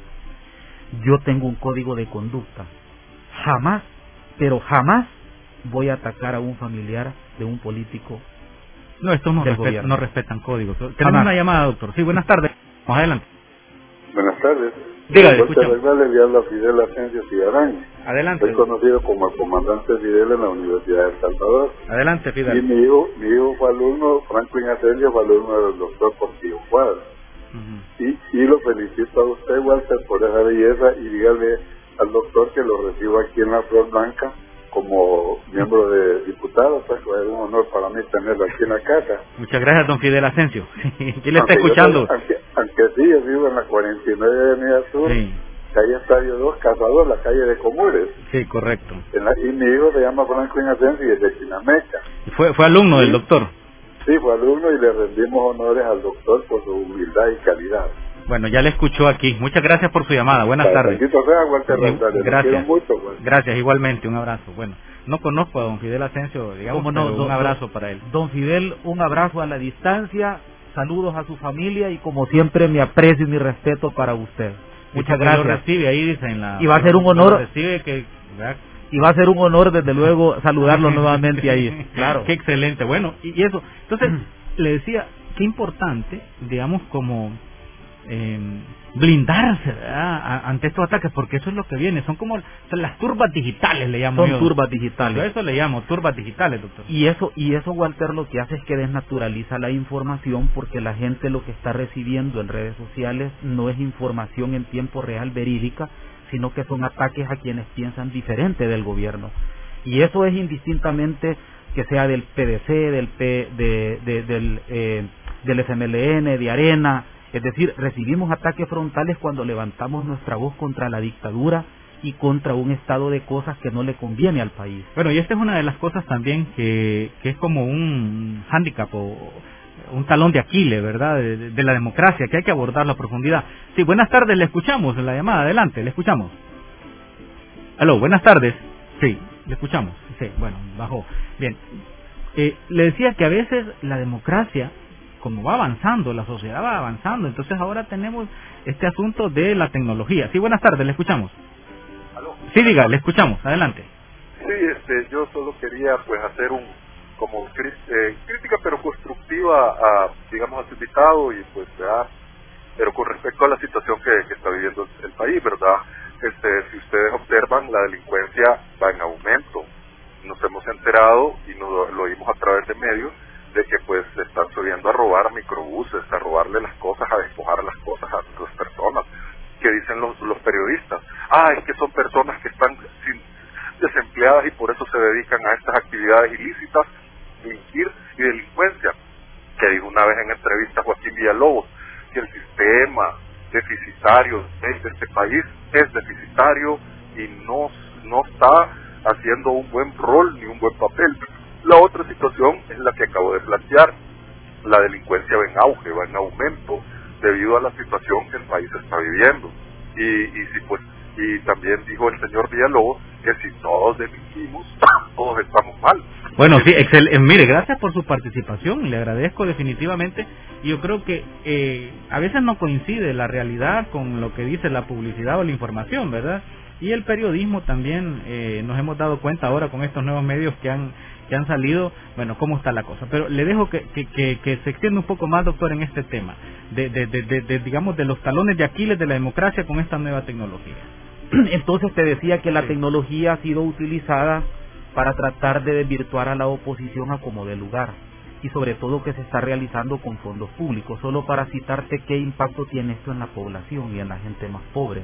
Yo tengo un código de conducta. Jamás, pero jamás voy a atacar a un familiar de un político. No, estos no, respet no respetan códigos. Tenemos una llamada, doctor. Sí, buenas tardes. Vamos adelante. Buenas tardes. Dígale, Walter escuchamos. Aguilar, le habla Fidel Asensio Cigarán. Adelante. Soy conocido como el comandante Fidel en la Universidad de El Salvador. Adelante, Fidel. Y mi hijo, mi hijo fue alumno, Franklin Asensio fue alumno del doctor Portillo Cuadra. Uh-huh. y, y lo felicito a usted, Walter, por esa belleza, y dígale al doctor que lo recibo aquí en la Flor Blanca como miembro de diputado, pues es un honor para mí tenerlo aquí en la casa. Muchas gracias, don Fidel Asensio. ¿Quién le está Aunque escuchando? Yo, aunque, aunque sí, yo vivo en la cuarenta y nueve de Avenida Sur, sí. Calle Estadio dos, Casa dos, la calle de Comures. Sí, correcto. En la, y mi hijo se llama Franklin Asensio y es de Chinameca. ¿Y fue, fue alumno sí. del doctor? Sí, fue alumno y le rendimos honores al doctor por su humildad y calidad. Bueno, ya le escuchó aquí. Muchas gracias por su llamada. Buenas Para tardes. Sea, Walter Rosales. Gracias. Mucho, Walter. Gracias, igualmente. Un abrazo. Bueno, no conozco a don Fidel Asensio, digamos, no, pero don, un abrazo don, para él. Don Fidel, un abrazo a la distancia, saludos a su familia y como siempre mi aprecio y mi respeto para usted. Muchas gracias. Lo recibe ahí, dice en la... Y va a ser un honor... Recibe que... Y va a ser un honor, desde luego, saludarlo nuevamente ahí. Claro. Qué excelente. Bueno, y, y eso. Entonces, le decía, qué importante, digamos, como eh, blindarse, ¿verdad?, ante estos ataques, porque eso es lo que viene. Son como son las turbas digitales, le llamo Son yo. turbas digitales. Yo eso le llamo turbas digitales, doctor. Y eso, y eso, Walter, lo que hace es que desnaturaliza la información, porque la gente lo que está recibiendo en redes sociales no es información en tiempo real verídica, sino que son ataques a quienes piensan diferente del gobierno. Y eso es indistintamente que sea del P D C, del P, de, de, del, eh, del F M L N, de Arena. Es decir, recibimos ataques frontales cuando levantamos nuestra voz contra la dictadura y contra un estado de cosas que no le conviene al país. Bueno, y esta es una de las cosas también que, que es como un hándicap o un talón de Aquiles, ¿verdad?, de, de, de la democracia, que hay que abordarlo a profundidad. Sí, buenas tardes, le escuchamos en la llamada, adelante, le escuchamos. Aló, buenas tardes. Sí, le escuchamos. Sí, bueno, bajó. Bien, eh, le decía que a veces la democracia, como va avanzando, la sociedad va avanzando, entonces ahora tenemos este asunto de la tecnología. Sí, buenas tardes, le escuchamos. ¿Aló? Sí, diga, le escuchamos, adelante. Sí, este, yo solo quería pues hacer un como eh, crítica pero constructiva a, digamos, a su invitado y pues ya, pero con respecto a la situación que, que está viviendo el país, ¿verdad? Este, si ustedes observan, la delincuencia va en aumento. Nos hemos enterado y nos lo oímos a través de medios de que pues se están subiendo a robar a microbuses, a robarle las cosas, a despojar las cosas a las personas. Que dicen los, los periodistas, ah, es que son personas que están sin, desempleadas y por eso se dedican a estas actividades ilícitas, delinquir y delincuencia. Que dijo una vez en entrevista Joaquín Villalobos que el sistema deficitario de este país es deficitario y no, no está haciendo un buen rol ni un buen papel. La otra situación es la que acabo de plantear. La delincuencia va en auge, va en aumento debido a la situación que el país está viviendo. Y, y si pues y también dijo el señor Villalobos que si todos delinquimos, todos estamos mal. Bueno, sí, excel, eh, mire, gracias por su participación, le agradezco definitivamente. Yo creo que eh, a veces no coincide la realidad con lo que dice la publicidad o la información, ¿verdad? Y el periodismo también, eh, nos hemos dado cuenta ahora con estos nuevos medios que han que han salido, bueno, cómo está la cosa. Pero le dejo que, que, que, que se extienda un poco más, doctor, en este tema, de, de, de, de, de digamos, de los talones de Aquiles de la democracia con esta nueva tecnología. Entonces te decía que la sí. tecnología ha sido utilizada para tratar de desvirtuar a la oposición a como de lugar, y sobre todo que se está realizando con fondos públicos. Solo para citarte qué impacto tiene esto en la población y en la gente más pobre.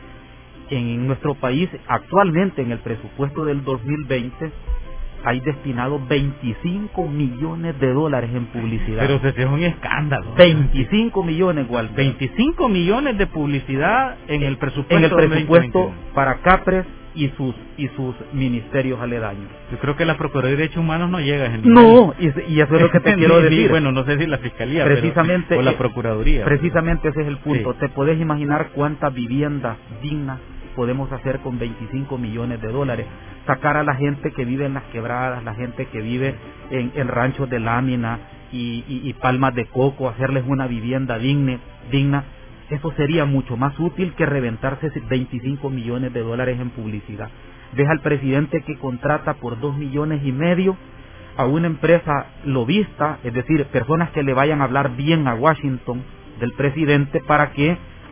En nuestro país, actualmente en el presupuesto del dos mil veinte, hay destinado veinticinco millones de dólares en publicidad. Pero ese es un escándalo. veinticinco millones, igual. veinticinco millones de publicidad en el presupuesto. En el presupuesto para CAPRES y sus y sus ministerios aledaños. Yo creo que la Procuraduría de Derechos Humanos no llega a ese nivel. No, y, y eso es lo que te quiero decir. Bueno, no sé si la Fiscalía precisamente, pero, o la Procuraduría. Precisamente ese es el punto. Sí. Te puedes imaginar cuántas viviendas dignas podemos hacer con veinticinco millones de dólares. Sacar a la gente que vive en las quebradas, la gente que vive en, en ranchos de lámina y, y, y palmas de coco, hacerles una vivienda digna, digna. Eso sería mucho más útil que reventarse veinticinco millones de dólares en publicidad. Deja al presidente que contrata por dos millones y medio a una empresa lobista, es decir, personas que le vayan a hablar bien a Washington del presidente para que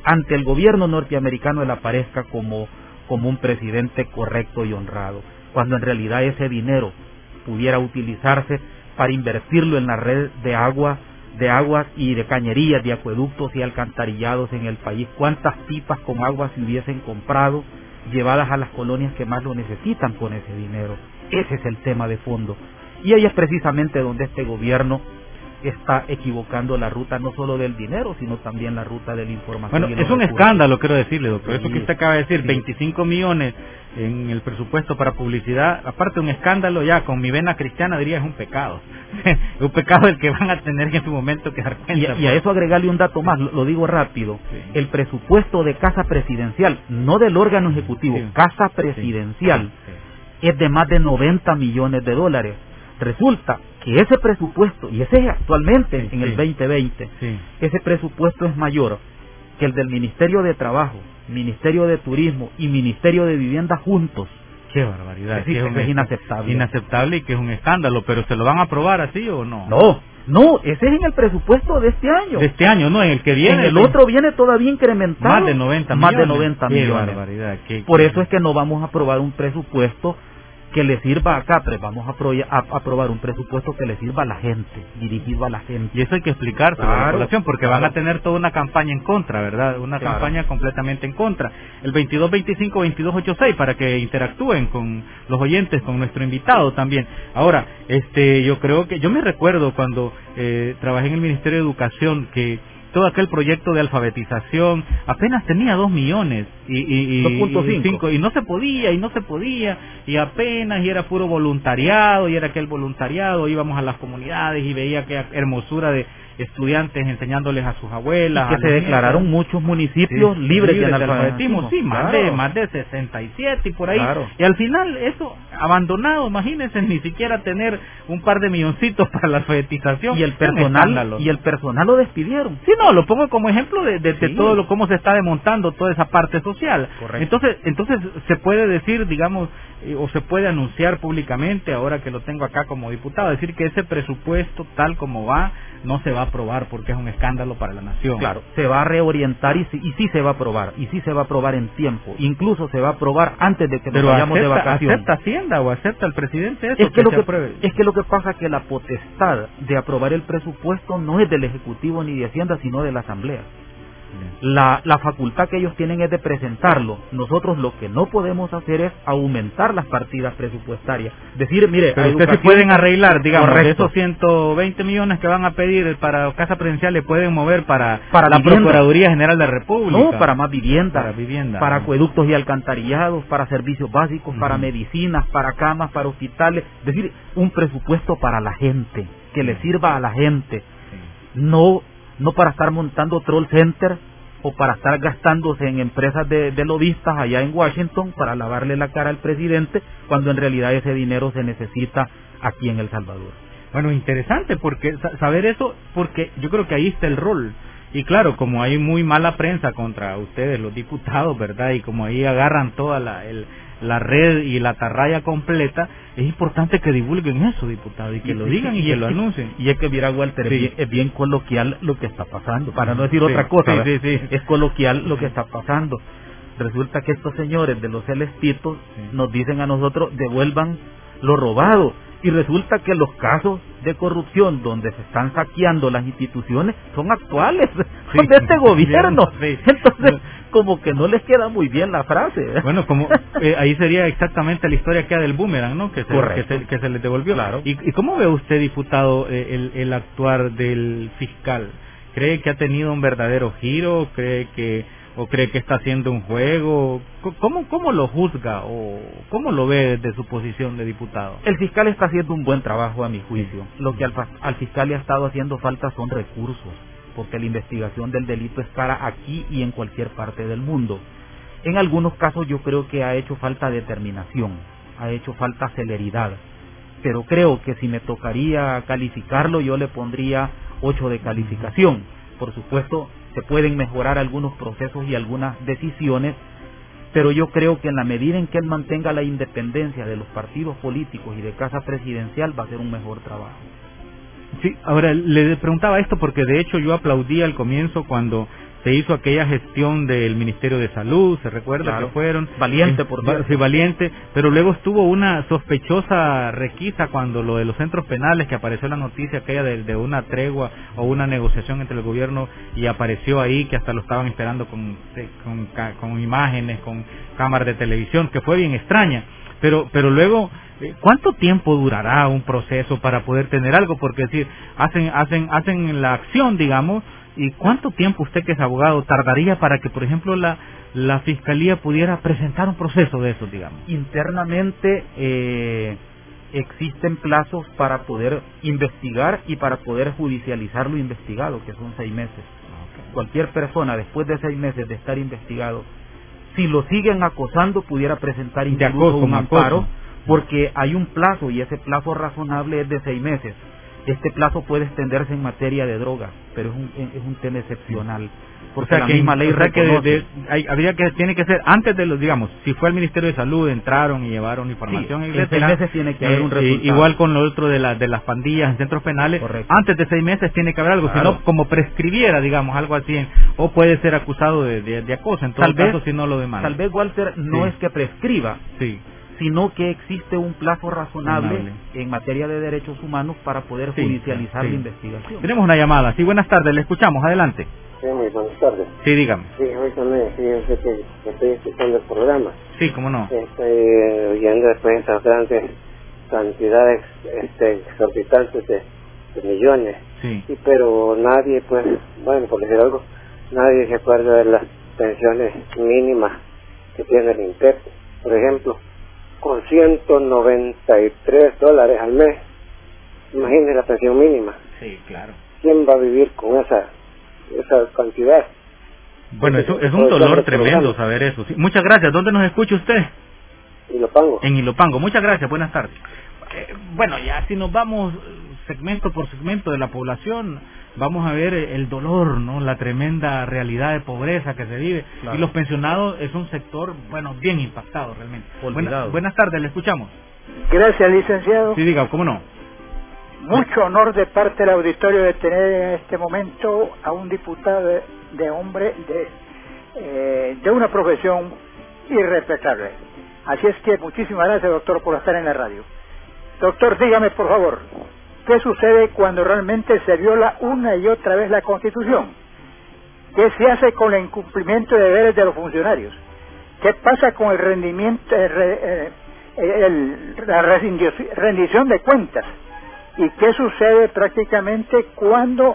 ante el gobierno norteamericano él aparezca como, como un presidente correcto y honrado, cuando en realidad ese dinero pudiera utilizarse para invertirlo en la red de agua, de aguas y de cañerías, de acueductos y alcantarillados en el país. ¿Cuántas pipas con agua se hubiesen comprado, llevadas a las colonias que más lo necesitan con ese dinero? Ese es el tema de fondo. Y ahí es precisamente donde este gobierno está equivocando la ruta, no solo del dinero, sino también la ruta de la información. Bueno, es un recursos. escándalo, quiero decirle, doctor. Sí. Eso que usted acaba de decir, sí. veinticinco millones en el presupuesto para publicidad, aparte un escándalo, ya con mi vena cristiana diría es un pecado. Un pecado el que van a tener en su momento que dar cuenta. Y, y a eso agregarle un dato más, lo, lo digo rápido. Sí. El presupuesto de Casa Presidencial, no del órgano ejecutivo, sí. Casa Presidencial, sí. Sí. es de más de noventa millones de dólares. Resulta que ese presupuesto, y ese es actualmente sí, en el sí. veinte veinte, sí. ese presupuesto es mayor que el del Ministerio de Trabajo, Ministerio de Turismo y Ministerio de Vivienda juntos. Qué barbaridad, es, decir, que es, es inaceptable. Inaceptable y que es un escándalo, pero ¿se lo van a aprobar así o no? No, no, ese es en el presupuesto de este año. De este año, no, en el que viene. En el otro viene todavía incrementado. Más de noventa más millones. Más de noventa qué millones. Barbaridad, qué, Por qué... eso es que no vamos a aprobar un presupuesto que le sirva a CAPRES, vamos a, pro, a, a aprobar un presupuesto que le sirva a la gente, dirigido a la gente. Y eso hay que explicárselo claro, a la población, porque claro. van a tener toda una campaña en contra, ¿verdad? Una claro. campaña completamente en contra. El veintidós veinticinco veintidós ochenta y seis para que interactúen con los oyentes, con nuestro invitado también. Ahora, este, yo creo que, yo me recuerdo cuando eh, trabajé en el Ministerio de Educación que todo aquel proyecto de alfabetización apenas tenía dos millones y, y, y, dos punto cinco. y, y no se podía y no se podía y apenas y era puro voluntariado y era aquel voluntariado, íbamos a las comunidades y veía que hermosura de estudiantes enseñándoles a sus abuelas. Y que se declararon nietas. Muchos municipios sí, libres, libres de analfabetismo. Sí, más, claro. de, más de sesenta y siete y por ahí. Claro. Y al final eso abandonado, imagínense, ni siquiera tener un par de milloncitos para la alfabetización. Y el personal y el personal lo despidieron. Sí, no, lo pongo como ejemplo de, de, de sí. todo lo cómo se está desmontando toda esa parte social. Correcto. Entonces, entonces se puede decir, digamos, eh, o se puede anunciar públicamente, ahora que lo tengo acá como diputado, decir que ese presupuesto tal como va no se va a aprobar porque es un escándalo para la nación. Claro, se va a reorientar y sí, y sí se va a aprobar, y sí se va a aprobar en tiempo, incluso se va a aprobar antes de que nos vayamos acepta, de vacaciones. ¿Acepta Hacienda o acepta el presidente eso? Es que, que lo se que apruebe? Es que lo que pasa es que la potestad de aprobar el presupuesto no es del Ejecutivo ni de Hacienda, sino de la Asamblea. La, la facultad que ellos tienen es de presentarlo. Nosotros lo que no podemos hacer es aumentar las partidas presupuestarias. Decir, mire, pero ustedes se pueden arreglar, digamos, de esos ciento veinte millones que van a pedir para Casa Presidencial, le pueden mover para, para la vivienda. Procuraduría General de la República. No, para más vivienda, para, vivienda, para ¿no? acueductos y alcantarillados, para servicios básicos, uh-huh. para medicinas, para camas, para hospitales. Es decir, un presupuesto para la gente, que le sirva a la gente. Sí. No no para estar montando troll center o para estar gastándose en empresas de, de lobistas allá en Washington para lavarle la cara al presidente, cuando en realidad ese dinero se necesita aquí en El Salvador. Bueno, interesante porque saber eso, porque yo creo que ahí está el rol. Y claro, como hay muy mala prensa contra ustedes, los diputados, ¿verdad? Y como ahí agarran toda la, el, la red y la atarraya completa, es importante que divulguen eso, diputados, y que y, lo digan y, y que lo anuncien. Y es que, mira, Walter, sí. es, bien, es bien coloquial lo que está pasando, para no decir sí, otra cosa, sí, sí, sí. es coloquial lo que está pasando. Resulta que estos señores de los celestitos sí. nos dicen a nosotros, devuelvan lo robado. Y resulta que los casos de corrupción donde se están saqueando las instituciones son actuales, sí, son de este gobierno. Sí. Entonces, como que no les queda muy bien la frase. Bueno, como eh, ahí sería exactamente la historia que hay del boomerang, ¿no? Que se, que se, que se les devolvió. Claro. ¿Y, y cómo ve usted, diputado, eh, el, el actuar del fiscal? ¿Cree que ha tenido un verdadero giro? ¿Cree que o cree que está haciendo un juego? ¿Cómo, cómo lo juzga o cómo lo ve desde su posición de diputado? El fiscal está haciendo un buen trabajo, a mi juicio. Lo que al, al fiscal le ha estado haciendo falta son recursos, porque la investigación del delito es cara aquí y en cualquier parte del mundo. En algunos casos yo creo que ha hecho falta determinación, ha hecho falta celeridad, pero creo que si me tocaría calificarlo, yo le pondría ocho de calificación. Por supuesto, se pueden mejorar algunos procesos y algunas decisiones, pero yo creo que en la medida en que él mantenga la independencia de los partidos políticos y de Casa Presidencial, va a hacer un mejor trabajo. Sí, ahora le preguntaba esto porque de hecho yo aplaudí al comienzo cuando se hizo aquella gestión del Ministerio de Salud, se recuerda claro. que fueron valiente eh, por cierto. sí, valiente, pero luego estuvo una sospechosa requisa cuando lo de los centros penales, que apareció la noticia aquella de, de una tregua o una negociación entre el gobierno, y apareció ahí que hasta lo estaban esperando con con, con imágenes, con cámaras de televisión, que fue bien extraña, pero pero luego ¿cuánto tiempo durará un proceso para poder tener algo? Porque decir, hacen hacen hacen la acción, digamos, y ¿cuánto tiempo usted, que es abogado, tardaría para que, por ejemplo, la la fiscalía pudiera presentar un proceso de eso, digamos? Internamente eh, existen plazos para poder investigar y para poder judicializar lo investigado, que son seis meses. Okay. Cualquier persona, después de seis meses de estar investigado, si lo siguen acosando, pudiera presentar incluso acoso, un amparo, acoso. Porque hay un plazo, y ese plazo razonable es de seis meses. Este plazo puede extenderse en materia de drogas, pero es un, es un tema excepcional. Porque o sea, la que, misma ley o sea reconoce. que de, de, hay, habría que tiene que ser antes de los, digamos, si fue al Ministerio de Salud, entraron y llevaron información, sí, etcétera, en seis meses tiene que haber eh, un resultado. Igual con lo otro de, la, de las pandillas en centros penales. Correcto. Antes de seis meses tiene que haber algo, claro. Si no, como prescribiera, digamos, algo así, en, o puede ser acusado de, de, de acoso, en todo tal caso, vez, si no lo demanda. Tal vez, Walter, no sí. es que prescriba, sí. sino que existe un plazo razonable Amable. en materia de derechos humanos para poder sí, judicializar sí. la investigación. Tenemos una llamada. Sí, buenas tardes, le escuchamos, adelante. Sí, muy buenas tardes. Sí, dígame. Sí, hoy también, fíjense que, que estoy escuchando el programa. Sí, cómo no. Estoy oyendo después esas grandes cantidades este, exorbitantes de, de millones. Sí. sí. Pero nadie, pues, bueno, por decir algo, nadie se acuerda de las pensiones mínimas que tiene el INPEP. Por ejemplo, con ciento noventa y tres dólares al mes, imagínese la pensión mínima. Sí, claro. ¿Quién va a vivir con esa esa cantidad? Bueno, eso es un dolor tremendo saber eso. Sí, muchas gracias. ¿Dónde nos escucha usted? Ilopango. En Ilopango. Muchas gracias. Buenas tardes. Eh, bueno, ya si nos vamos segmento por segmento de la población, vamos a ver el dolor, ¿no? La tremenda realidad de pobreza que se vive. Claro. Y los pensionados es un sector, bueno, bien impactado realmente. Buena, buenas tardes, le escuchamos. Gracias, licenciado. Sí, diga, ¿cómo no? Mucho honor de parte del auditorio de tener en este momento a un diputado de, de hombre de, eh, de una profesión irrespetable. Así es que muchísimas gracias, doctor, por estar en la radio. Doctor, dígame por favor, ¿qué sucede cuando realmente se viola una y otra vez la Constitución? ¿Qué se hace con el incumplimiento de deberes de los funcionarios? ¿Qué pasa con el rendimiento, eh, eh, el, la rendición de cuentas? ¿Y qué sucede prácticamente cuando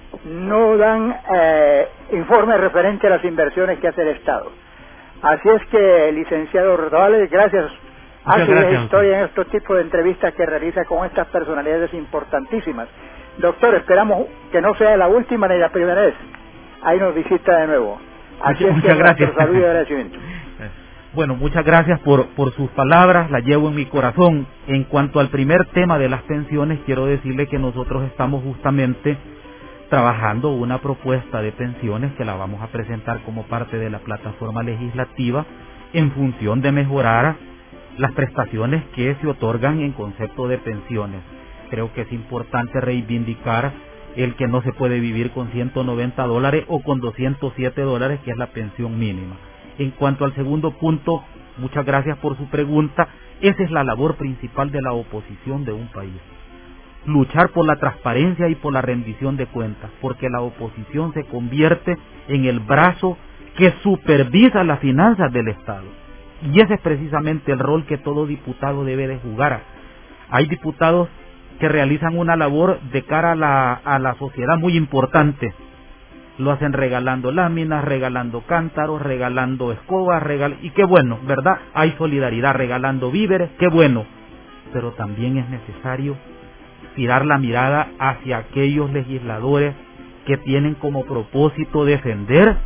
no dan eh, informes referentes a las inversiones que hace el Estado? Así es que, licenciado Rodales, gracias. Hace una historia en estos tipos de entrevistas que realiza con estas personalidades importantísimas. Doctor, esperamos que no sea la última ni la primera vez. Ahí nos visita de nuevo. Así muchas, es que gracias. nuestro saludo y agradecimiento. Bueno, muchas gracias por, por sus palabras, las llevo en mi corazón. En cuanto al primer tema de las pensiones, quiero decirle que nosotros estamos justamente trabajando una propuesta de pensiones que la vamos a presentar como parte de la plataforma legislativa en función de mejorar las prestaciones que se otorgan en concepto de pensiones. Creo que es importante reivindicar el que no se puede vivir con ciento noventa dólares o con doscientos siete dólares, que es la pensión mínima. En cuanto al segundo punto, muchas gracias por su pregunta. Esa es la labor principal de la oposición de un país. Luchar por la transparencia y por la rendición de cuentas, porque la oposición se convierte en el brazo que supervisa las finanzas del Estado. Y ese es precisamente el rol que todo diputado debe de jugar. Hay diputados que realizan una labor de cara a la, a la sociedad muy importante. Lo hacen regalando láminas, regalando cántaros, regalando escobas, regal... y qué bueno, ¿verdad? Hay solidaridad, regalando víveres, qué bueno. Pero también es necesario tirar la mirada hacia aquellos legisladores que tienen como propósito defender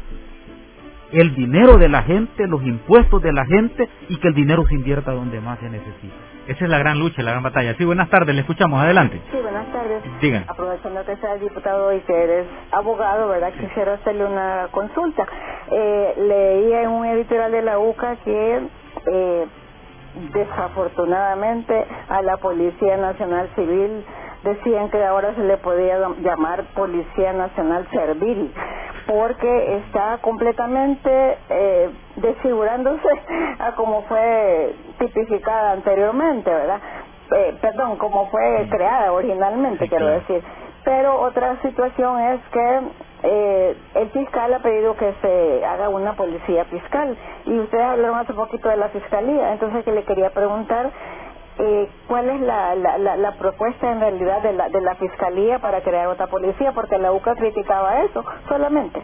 el dinero de la gente, los impuestos de la gente, y que el dinero se invierta donde más se necesita. Esa es la gran lucha, la gran batalla. Sí, buenas tardes, le escuchamos, adelante. Sí, buenas tardes. Digan. Aprovechando que sea el diputado y que eres abogado, ¿verdad? Sí. Quisiera hacerle una consulta. Eh, leía en un editorial de la U C A que eh, desafortunadamente a la Policía Nacional Civil decían que ahora se le podía llamar Policía Nacional Servil, porque está completamente eh, desfigurándose a como fue tipificada anteriormente, ¿verdad? Eh, perdón, como fue creada originalmente, sí, quiero claro. decir. Pero otra situación es que eh, el fiscal ha pedido que se haga una policía fiscal, y ustedes hablaron hace poquito de la fiscalía, entonces que le quería preguntar eh, cuál es la, la, la, la propuesta en realidad de la, de la fiscalía para crear otra policía, porque la U C A criticaba eso solamente.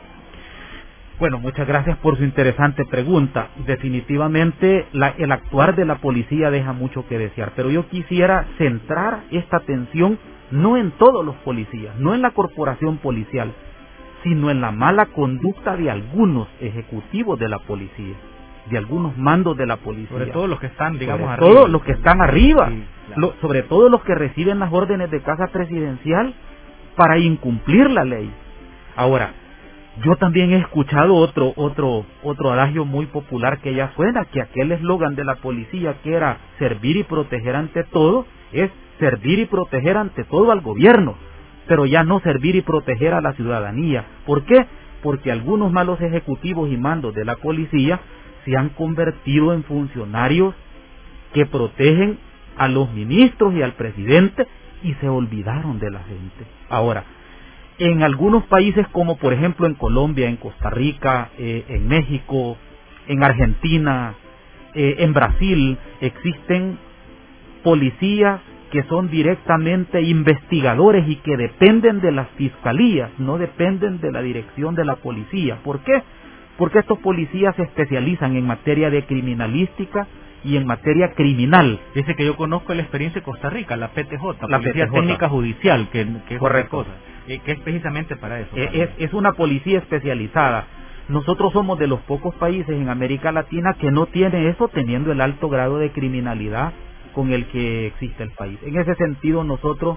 Bueno, muchas gracias por su interesante pregunta. Definitivamente la, el actuar de la policía deja mucho que desear, pero yo quisiera centrar esta atención no en todos los policías, no en la corporación policial, sino en la mala conducta de algunos ejecutivos de la policía, de algunos mandos de la policía. Sobre todo los que están, digamos, sobre arriba. Todos los que están arriba, sí, claro. lo, sobre todo los que reciben las órdenes de casa presidencial para incumplir la ley. Ahora, yo también he escuchado otro otro otro adagio muy popular que ya suena, que aquel eslogan de la policía que era servir y proteger ante todo, es servir y proteger ante todo al gobierno, pero ya no servir y proteger a la ciudadanía. ¿Por qué? Porque algunos malos ejecutivos y mandos de la policía se han convertido en funcionarios que protegen a los ministros y al presidente y se olvidaron de la gente. Ahora, en algunos países como por ejemplo en Colombia, en Costa Rica, eh, en México, en Argentina, eh, en Brasil, existen policías que son directamente investigadores y que dependen de las fiscalías, no dependen de la dirección de la policía. ¿Por qué? Porque estos policías se especializan en materia de criminalística y en materia criminal. Dice que yo conozco la experiencia de Costa Rica, la P T J, la Policía P T J. Técnica Judicial, que, que es correcto. otra cosa, eh, que es precisamente para eso. Es, es, es una policía especializada. Nosotros somos de los pocos países en América Latina que no tiene eso, teniendo el alto grado de criminalidad con el que existe el país. En ese sentido, nosotros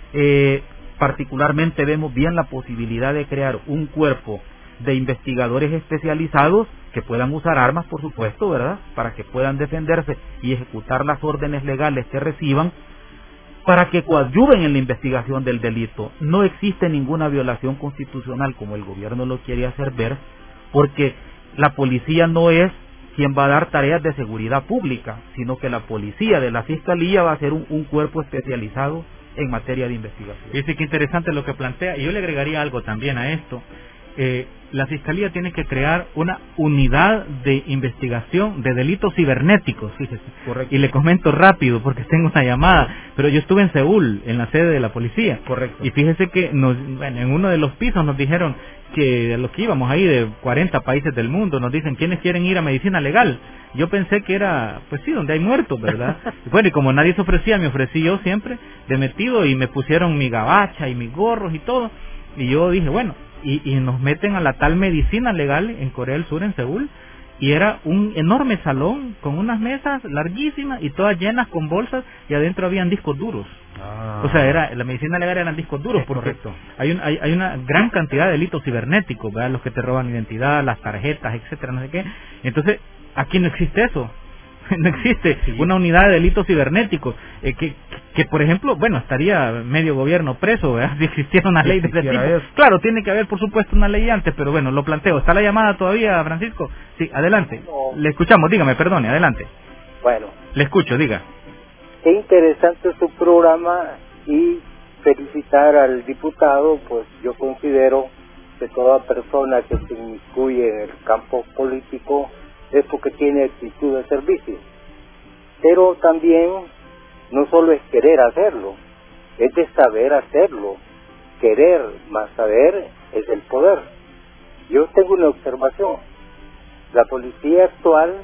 eh, particularmente vemos bien la posibilidad de crear un cuerpo de investigadores especializados que puedan usar armas, por supuesto, ¿verdad?, para que puedan defenderse y ejecutar las órdenes legales que reciban, para que coadyuven en la investigación del delito. No existe ninguna violación constitucional como el gobierno lo quiere hacer ver, porque la policía no es quien va a dar tareas de seguridad pública, sino que la policía de la fiscalía va a ser un, un cuerpo especializado en materia de investigación. Fíjese qué interesante lo que plantea, y yo le agregaría algo también a esto. Eh, la Fiscalía tiene que crear una unidad de investigación de delitos cibernéticos, fíjese. Correcto. Y le comento rápido porque tengo una llamada, pero yo estuve en Seúl, en la sede de la policía. Correcto. Y fíjese que nos, bueno, en uno de los pisos nos dijeron que a los que íbamos ahí de cuarenta países del mundo, nos dicen quiénes quieren ir a medicina legal. Yo pensé que era, pues sí, donde hay muertos, ¿verdad? Y bueno, y como nadie se ofrecía, me ofrecí yo siempre de metido y me pusieron mi gabacha y mis gorros y todo. Y yo dije, bueno, y, y nos meten a la tal medicina legal en Corea del Sur, en Seúl, y era un enorme salón con unas mesas larguísimas y todas llenas con bolsas, y adentro habían discos duros. Ah. O sea, era la medicina legal eran discos duros, es porque correcto. hay, un, hay hay una gran cantidad de delitos cibernéticos, ¿verdad? Los que te roban identidad, las tarjetas, etcétera, no sé qué. Entonces, aquí no existe eso. No existe sí. una unidad de delitos cibernéticos eh, que, que, por ejemplo, bueno, estaría medio gobierno preso, ¿verdad?, si existiera una ley de ese tipo. Eso. Claro, tiene que haber, por supuesto, una ley antes, pero bueno, lo planteo. ¿Está la llamada todavía, Francisco? Sí, adelante. No. Le escuchamos, dígame, perdone, adelante. Bueno. Le escucho, diga. Qué interesante su programa y felicitar al diputado, pues yo considero que toda persona que se inmiscuye en el campo político es porque tiene actitud de servicio. Pero también no solo es querer hacerlo, es de saber hacerlo. Querer más saber es el poder. Yo tengo una observación. La policía actual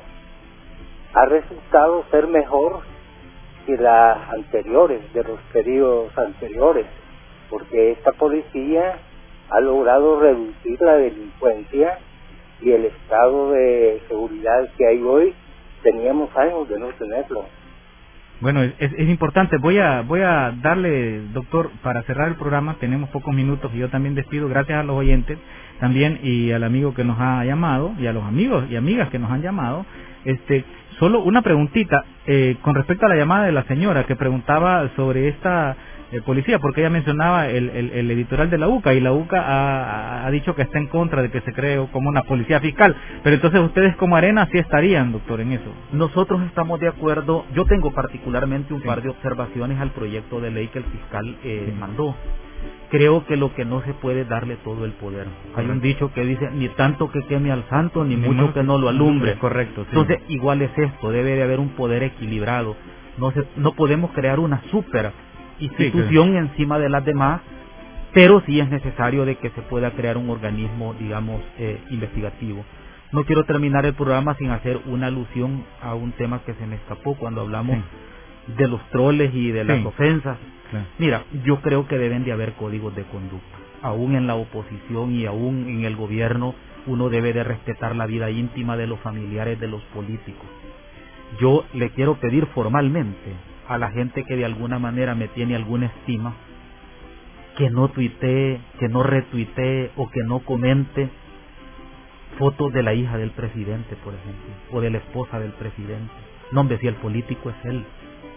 ha resultado ser mejor que las anteriores, de los periodos anteriores, porque esta policía ha logrado reducir la delincuencia y el estado de seguridad que hay hoy, teníamos años de no tenerlo. Bueno, es, es importante. Voy a voy a darle, doctor, para cerrar el programa, tenemos pocos minutos y yo también despido, gracias a los oyentes también y al amigo que nos ha llamado y a los amigos y amigas que nos han llamado. Este, solo una preguntita eh, con respecto a la llamada de la señora que preguntaba sobre esta eh, policía, porque ella mencionaba el, el, el editorial de la U C A, y la U C A ha, ha dicho que está en contra de que se cree como una policía fiscal, pero entonces ustedes como Arena sí estarían, doctor, en eso. Nosotros estamos de acuerdo. Yo tengo particularmente un sí. par de observaciones al proyecto de ley que el fiscal eh, sí. mandó. Creo que lo que no se puede es darle todo el poder. Correcto. Hay un dicho que dice, ni tanto que queme al santo, ni, ni mucho no, que no lo alumbre. Correcto. Sí. Entonces, igual es esto, debe de haber un poder equilibrado. No se, no podemos crear una super institución sí, claro. encima de las demás, pero sí es necesario de que se pueda crear un organismo, digamos, eh, investigativo. No quiero terminar el programa sin hacer una alusión a un tema que se me escapó cuando hablamos sí. de los troles y de las sí. ofensas. Claro. Mira, yo creo que deben de haber códigos de conducta. Aún en la oposición y aún en el gobierno, uno debe de respetar la vida íntima de los familiares de los políticos. Yo le quiero pedir formalmente a la gente que de alguna manera me tiene alguna estima, que no tuitee, que no retuitee o que no comente fotos de la hija del presidente, por ejemplo, o de la esposa del presidente. No, hombre, si el político es él.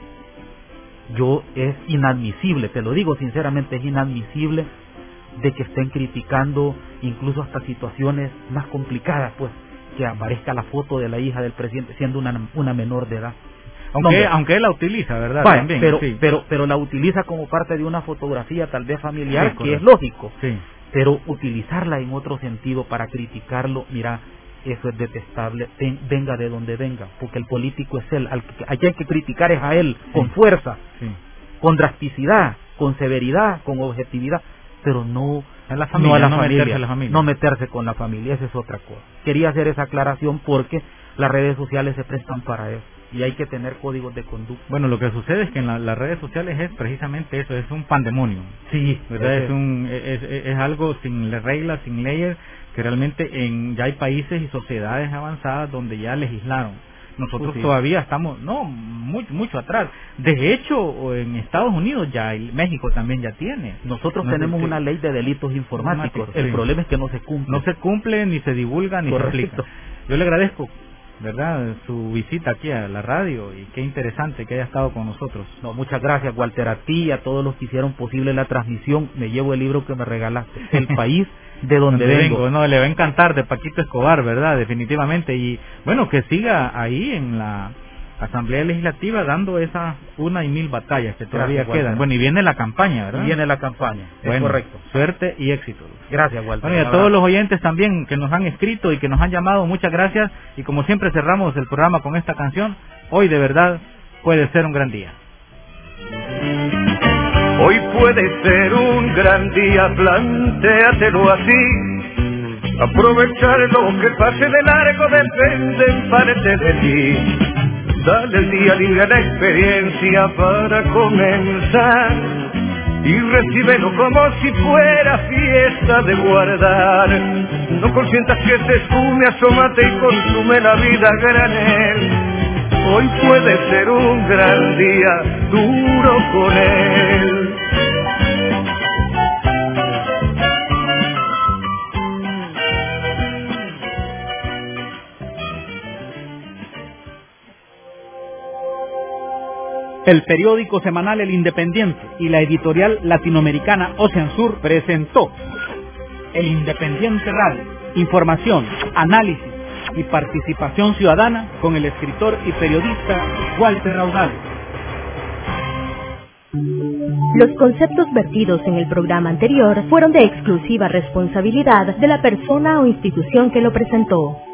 Yo es inadmisible, te lo digo sinceramente, es inadmisible de que estén criticando incluso hasta situaciones más complicadas, pues, que aparezca la foto de la hija del presidente siendo una, una menor de edad. Aunque, no, aunque él la utiliza, ¿verdad? Vaya, También, pero, sí. pero, pero la utiliza como parte de una fotografía tal vez familiar, sí, que es lógico. Sí. Pero utilizarla en otro sentido para criticarlo, mira, eso es detestable, Ven, venga de donde venga, porque el político es él, al que, al que hay que criticar es a él, sí. con fuerza, sí. con drasticidad, con severidad, con objetividad, pero no a la familia, no a la no familia, meterse a la familia, no meterse con la familia, esa es otra cosa. Quería hacer esa aclaración porque las redes sociales se prestan para eso y hay que tener códigos de conducta. Bueno, lo que sucede es que en la, las redes sociales es precisamente eso, es un pandemonio. Sí, ¿verdad? Es, es un es, es, es algo sin reglas, sin leyes, que realmente en ya hay países y sociedades avanzadas donde ya legislaron. Nosotros sí. todavía estamos, no, muy, mucho atrás. De hecho, en Estados Unidos ya, y México también ya tiene. Nosotros no tenemos una ley de delitos informáticos. El sí. problema es que no se cumple. No se cumple, ni se divulga, ni Correcto. se aplica. Yo le agradezco, ¿verdad?, su visita aquí a la radio, y qué interesante que haya estado con nosotros. No, muchas gracias, Walter, a ti y a todos los que hicieron posible la transmisión. Me llevo el libro que me regalaste, El País de donde, donde vengo. vengo. No, le va a encantar, de Paquito Escobar, ¿verdad?, definitivamente. Y bueno, que siga ahí en la Asamblea Legislativa dando esas una y mil batallas que todavía Gracias, quedan. Walter. Bueno, y viene la campaña, ¿verdad? Y viene la campaña, bueno, es correcto. Suerte y éxito. Gracias, Walter. Bueno, y a todos los oyentes también que nos han escrito y que nos han llamado, muchas gracias. Y como siempre cerramos el programa con esta canción. Hoy de verdad puede ser un gran día. Hoy puede ser un gran día, plantéatelo así. Aprovechar lo que pase de largo depende en parte de ti. Dale el día libre a la experiencia para comenzar y recíbelo como si fuera fiesta de guardar. No consientas que te esfume, asómate y consume la vida a granel. Hoy puede ser un gran día, duro con él. El periódico semanal El Independiente y la editorial latinoamericana Ocean Sur presentó El Independiente Radio. Información, análisis y participación ciudadana con el escritor y periodista Walter Raudal. Los conceptos vertidos en el programa anterior fueron de exclusiva responsabilidad de la persona o institución que lo presentó.